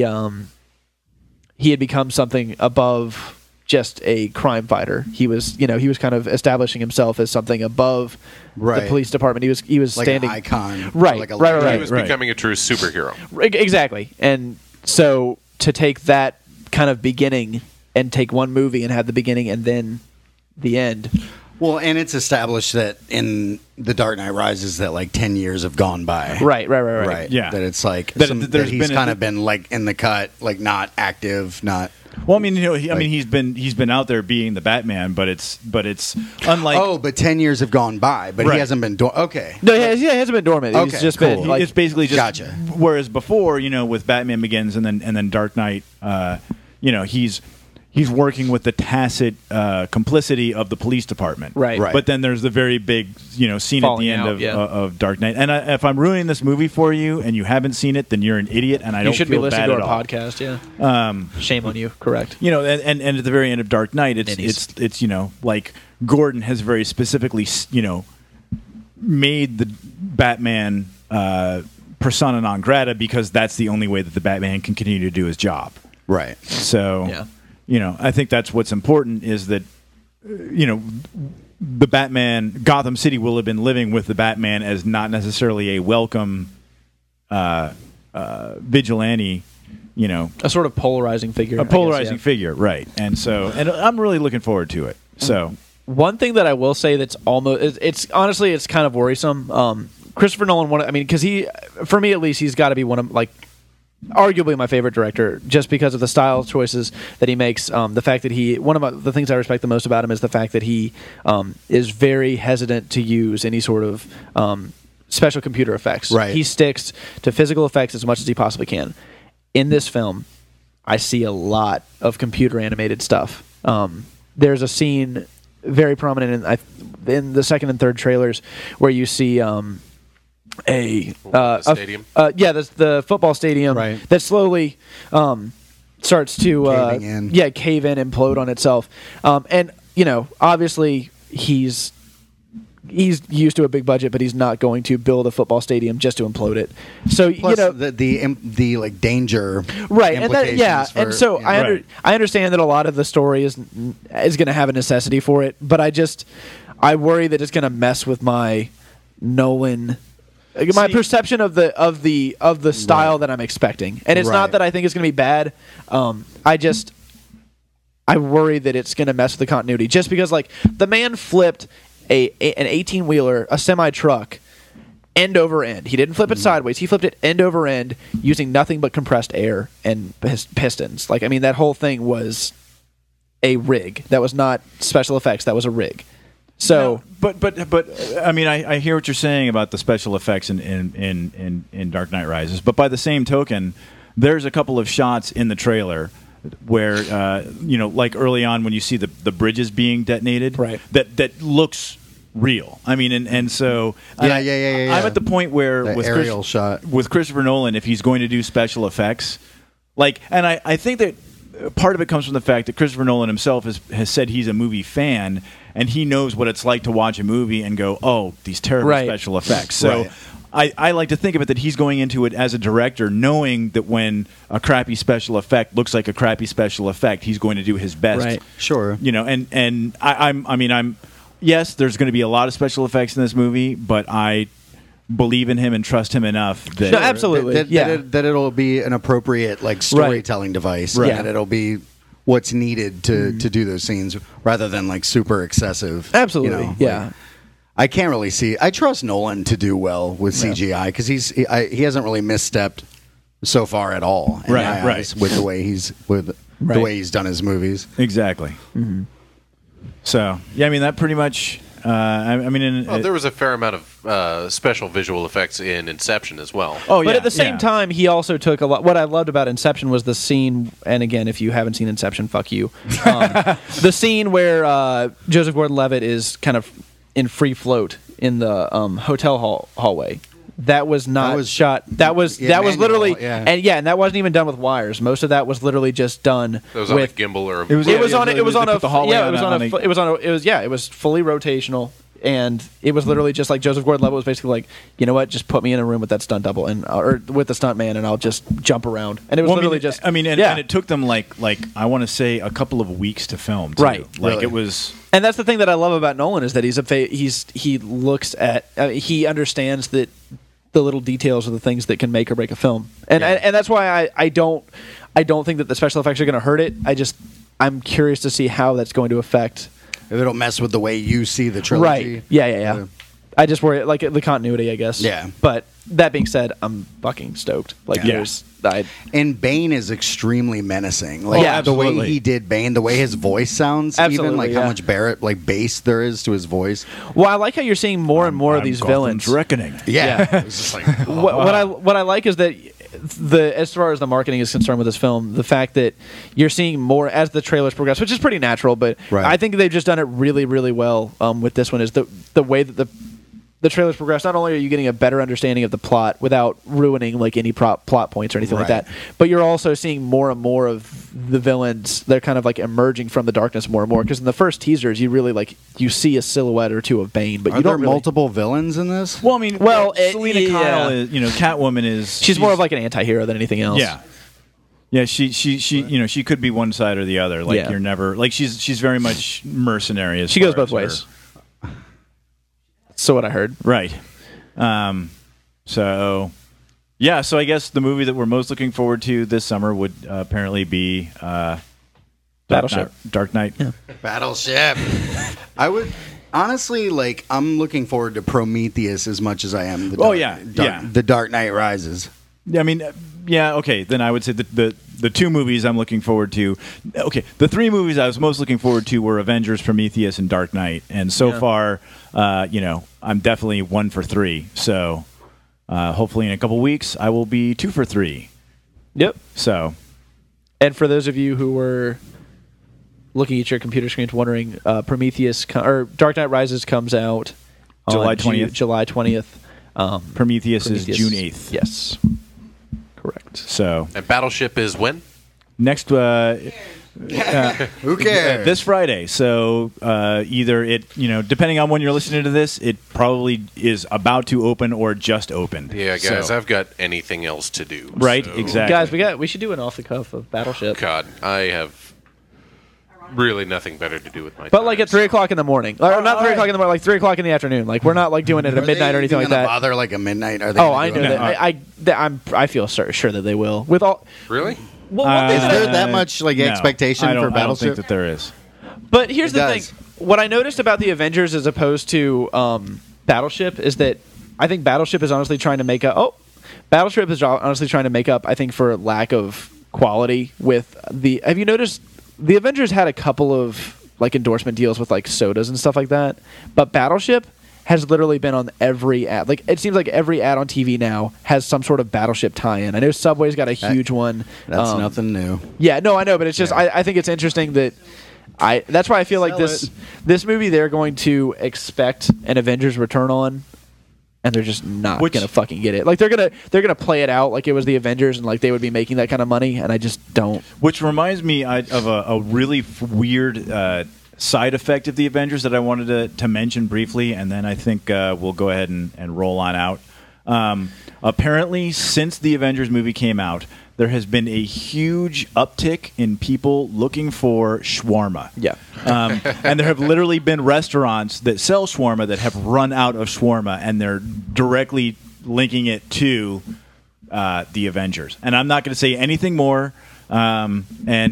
had become something above just a crime fighter. He was kind of establishing himself as something above
Right.
the police department. He was
Like
standing
an icon.
Right,
Like a
right,
legend.
He was
Right.
becoming a true superhero.
Exactly. And so to take that kind of beginning and take one movie and have the beginning and then the end.
Well, and it's established that in The Dark Knight Rises that like 10 years have gone by.
Right.
Right.
Yeah.
That it's like
That
that
there's
he's
been
kind
a-
of been like in the cut, like not active, not.
Well, he's been out there being the Batman, but it's unlike.
Oh, but 10 years have gone by, but
Right.
he hasn't been doing. Okay.
No, he hasn't been dormant. He's
Okay,
just
cool.
been like,
it's basically just
Gotcha.
Whereas before, with Batman Begins and then Dark Knight, he's working with the tacit complicity of the police department.
Right.
Right.
But then there's the very big, scene
Falling
at the end
out,
of
yeah.
of Dark Knight. And if I'm ruining this movie for you and you haven't seen it, then you're an idiot, and I
you
don't
should be
feel
listening
bad
to
at
our
all.
podcast. Yeah. Shame on you. Correct.
And at the very end of Dark Knight,
Ninnies.
it's like Gordon has very specifically made the Batman persona non grata because that's the only way that the Batman can continue to do his job.
Right.
So,
Yeah.
I think that's what's important is that, the Batman, Gotham City will have been living with the Batman as not necessarily a welcome vigilante,
A sort of polarizing figure.
a polarizing figure, right? And so, and I'm really looking forward to it. So,
One thing that I will say that's almost it's honestly it's kind of worrisome. Christopher Nolan because for me at least, he's got to be one of arguably my favorite director, just because of the style choices that he makes. The fact that the things I respect the most about him is the fact that he is very hesitant to use any sort of special computer effects.
Right.
He sticks to physical effects as much as he possibly can. In this film, I see a lot of computer animated stuff. There's a scene very prominent in the second and third trailers where you see
The stadium.
The football stadium
Right.
that slowly starts to
Caving in.
cave in, implode on itself. And obviously he's used to a big budget, but he's not going to build a football stadium just to implode it. So
Plus the like danger,
right, and
implications
and
for,
so
you know.
I understand that a lot of the story is going to have a necessity for it, but I worry that it's going to mess with my Nolan. My perception of the style that I'm expecting, and it's not
Right.
that I think it's going to be bad. I worry that it's going to mess with the continuity, just because like the man flipped an 18-wheeler, a semi truck, end over end. He didn't flip it sideways. He flipped it end over end using nothing but compressed air and pistons. Like, I mean, that whole thing was a rig. That was not special effects. That was a rig. So,
but I mean, I hear what you're saying about the special effects in Dark Knight Rises, but by the same token, there's a couple of shots in the trailer where like early on when you see the bridges being detonated,
right,
that looks real. I mean, and so
Yeah.
I'm at the point where
The
with
aerial shot
with Christopher Nolan, if he's going to do special effects, like, and I think that part of it comes from the fact that Christopher Nolan himself has said he's a movie fan, and he knows what it's like to watch a movie and go, oh, these terrible
Right.
special effects. So
Right.
I like to think of it that he's going into it as a director, knowing that when a crappy special effect looks like a crappy special effect, he's going to do his best.
Right.
Sure.
And I'm yes, there's going to be a lot of special effects in this movie, but I believe in him and trust him enough that
No, absolutely.
that it'll be an appropriate like storytelling device.
Right.
That it'll be what's needed to do those scenes rather than like super excessive.
absolutely,
like,
yeah.
I can't really see. I trust Nolan to do well with CGI because he hasn't really misstepped so far at all. In
Right,
my eyes, with the way he's done his movies.
exactly.
Mm-hmm.
So yeah, I mean that pretty much.
There was a fair amount of special visual effects in Inception as well.
Oh,
But
yeah,
at the same
yeah.
time, he also took a lot. What I loved about Inception was the scene, and again, if you haven't seen Inception, fuck you. The scene where Joseph Gordon-Levitt is kind of in free float in the hotel hallway. That was not
That was-
shot. That was
manual,
literally,
yeah.
and that wasn't even done with wires. Most of that was literally just done
It was on a
with.
gimbal or
It was-
It
Yeah,
was
yeah,
on.
they-
It was
they
on
put
a.
the hallway
Yeah,
on
it was
a-
on
on
a.
a-
It was on a. It was It was fully rotational, and it was literally just like Joseph Gordon-Levitt was basically like, you know what, just put me in a room with that stunt double or with the stunt man, and I'll just jump around. And it was literally just.
and
yeah.
it took them like I want to say a couple of weeks to film. Too.
Right.
Like
Really.
it was.
And that's the thing that I love about Nolan is that he looks at he understands that the little details are the things that can make or break a film, and that's why I don't think that the special effects are going to hurt it. I'm curious to see how that's going to affect.
If it'll mess with the way you see the trilogy.
Right? Yeah. I just worry like the continuity, I guess.
Yeah.
But that being said, I'm fucking stoked. Like
Yeah.
And Bane is extremely menacing. Like
Yeah,
the way
absolutely.
he did Bane, the way his voice sounds,
Absolutely,
even like
yeah.
how much bass there is to his voice.
Well, I like how you're seeing more and more of these
Gotham's
villains.
Reckoning.
Yeah, it's just like
What I like is that as far as the marketing is concerned with this film, the fact that you're seeing more as the trailers progress, which is pretty natural, but
Right.
I think they've just done it really, really well with this one. Is the way that the trailers progress. Not only are you getting a better understanding of the plot without ruining like any plot points or anything like
Right.
that, but you're also seeing more and more of the villains. They're kind of like emerging from the darkness more and more. Because in the first teasers, you really you see a silhouette or two of Bane, but
Are
you
there
don't really.
multiple villains in this?
Well, I mean, Selena
yeah.
Kyle is, Catwoman is.
She's more of like an anti-hero than anything else.
Yeah. Yeah, she she could be one side or the other. Like
Yeah.
you're never like she's very much mercenary. As
She
far
goes both
as her-
ways. So what I heard.
Right. So yeah, so I guess the movie that we're most looking forward to this summer would apparently be
Battleship.
Dark Knight. Yeah.
Battleship. I would honestly like. I'm looking forward to Prometheus as much as I am.
Oh, yeah. Yeah.
The Dark Knight Rises.
I mean, yeah, okay. Then I would say the two movies I'm looking forward to. Okay, the three movies I was most looking forward to were Avengers, Prometheus, and Dark Knight. And so far, I'm definitely 1 for 3. So hopefully in a couple weeks, I will be 2 for 3.
Yep.
So,
and for those of you who were looking at your computer screens, wondering, or Dark Knight Rises comes out
July
on
20th.
July 20th.
Prometheus is June 8th.
Yes. Correct.
So
And Battleship is when?
next,
Who cares?
this Friday. So either it, depending on when you're listening to this, it probably is about to open or just opened.
Yeah, guys,
So-
I've got anything else to do.
Right,
so-
exactly.
Guys, we should do an off the cuff of Battleship.
God, I have really nothing better to do with my
But
time,
like at
so-
3:00 in the morning, or not 3:00 in the morning, like 3:00 in the afternoon. Like we're not like doing it at
Are
midnight
they
or anything
even
like
gonna
that.
Bother like a midnight? Are they?
Oh,
gonna
I
do
know
it?
that. I feel sure that they will. With all,
Really?
well, one thing
Is
that I-
there that much like
No,
expectation
I don't-
for
I don't
Battleship?
think that there is.
But here's
It
the
does.
thing: what I noticed about the Avengers as opposed to Battleship is that I think Battleship is honestly trying to make up. Oh, Battleship is honestly trying to make up. I think for lack of quality with the. Have you noticed the Avengers had a couple of like endorsement deals with like sodas and stuff like that, but Battleship has literally been on every ad. Like it seems like every ad on TV now has some sort of Battleship tie-in. I know Subway's got a huge one.
That's nothing new.
Yeah, no, I know, but it's just I think it's interesting that that's why I feel like
Sell
this movie they're going to expect an Avengers return on, and they're just not gonna fucking get it. Like they're gonna play it out like it was the Avengers and like they would be making that kind of money, and I just don't.
Which reminds me of a really weird side effect of the Avengers that I wanted to mention briefly, and then I think we'll go ahead and roll on out. Apparently, since the Avengers movie came out, there has been a huge uptick in people looking for shawarma.
Yeah.
And there have literally been restaurants that sell shawarma that have run out of shawarma, and they're directly linking it to the Avengers. And I'm not going to say anything more. And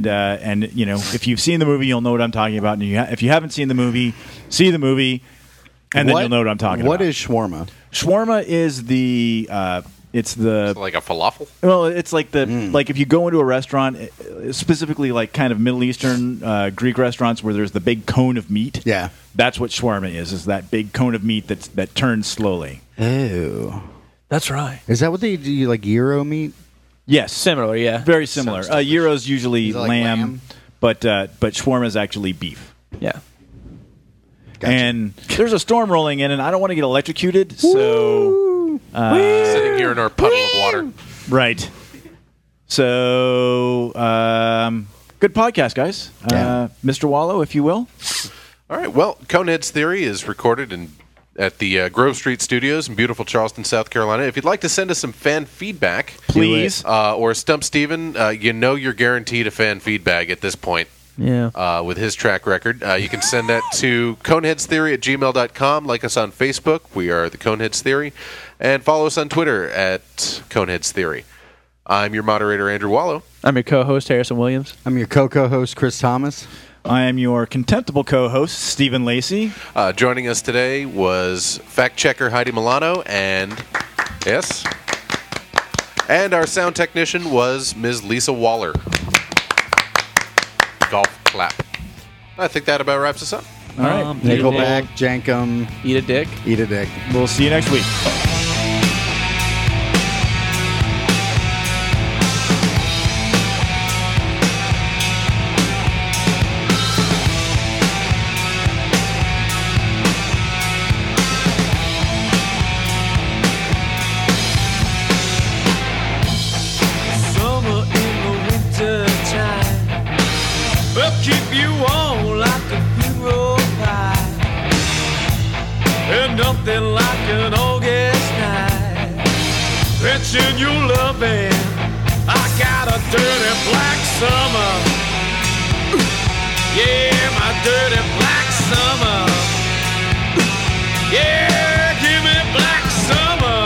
if you've seen the movie, you'll know what I'm talking about. And if you haven't seen the movie, see the movie, and then you'll know what I'm talking about.
What is shawarma?
Shawarma? Is the it's the
Like a falafel?
well, it's like the like if you go into a restaurant, specifically like kind of Middle Eastern Greek restaurants where there's the big cone of meat.
Yeah.
That's what shawarma is that big cone of meat that turns slowly.
Ew.
That's right.
Is that what they do? Like gyro meat?
Yes,
Similar, yeah.
very similar. Gyro's usually
Is it like
lamb,
lamb?
but shawarma is actually beef.
Yeah.
Gotcha.
And there's a storm rolling in, and I don't want to get electrocuted. So
Sitting here in our puddle of water.
right. So good podcast, guys.
Yeah.
Mr. Wallow, if you will.
All right. Well, Coneheads Theory is recorded at the Grove Street Studios in beautiful Charleston, South Carolina. If you'd like to send us some fan feedback,
Please.
or Stump Steven, you're guaranteed a fan feedback at this point.
Yeah.
With his track record. You can send that to coneheadstheory@gmail.com. Like us on Facebook. We are the Coneheads Theory. And follow us on Twitter at Coneheads Theory. I'm your moderator, Andrew Wallow.
I'm your co-host Harrison Williams.
I'm your co-host, Chris Thomas.
I am your contemptible co-host, Stephen Lacey.
Joining us today was fact checker Heidi Milano and our sound technician was Ms. Lisa Waller. Golf clap. I think that about wraps us up.
All right.
Nickelback, Jankum,
Eat a dick.
Eat a Dick.
We'll see you next week.
Summer in the winter time will keep you warm like a hero pie. And nothing like an August night. Fetching your loving. I got a dirty black summer. Yeah, my dirty black summer. Yeah, give me black summer.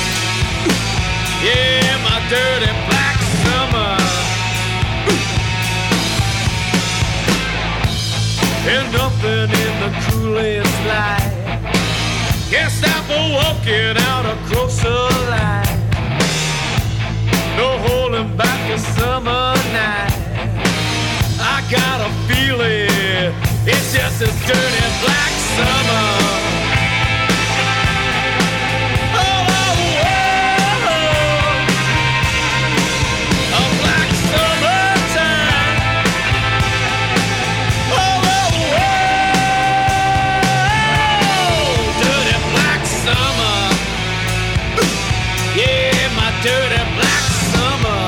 Yeah, my dirty black summer. And nothing in the coolest light can stop a walking out across the line. No a dirty black summer. Oh, oh, oh, a black summertime. Oh, oh, oh, dirty black summer. Yeah, my dirty black summer.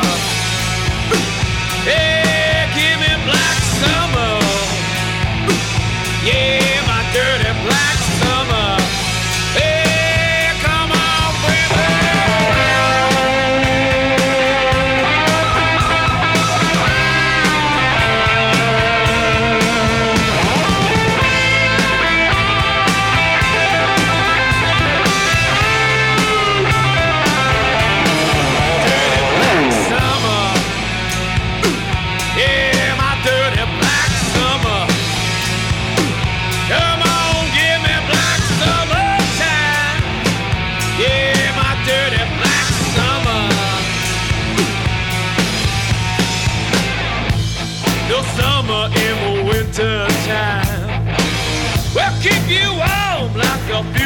Hey, give me black summer. Yeah, my dirty black summer. Hey, come on, baby. Dirty black summer. Yeah, my dirty black summer. Come on, give me black summertime. Yeah, my dirty black summer. No summer in the winter time. Well, keep you warm like a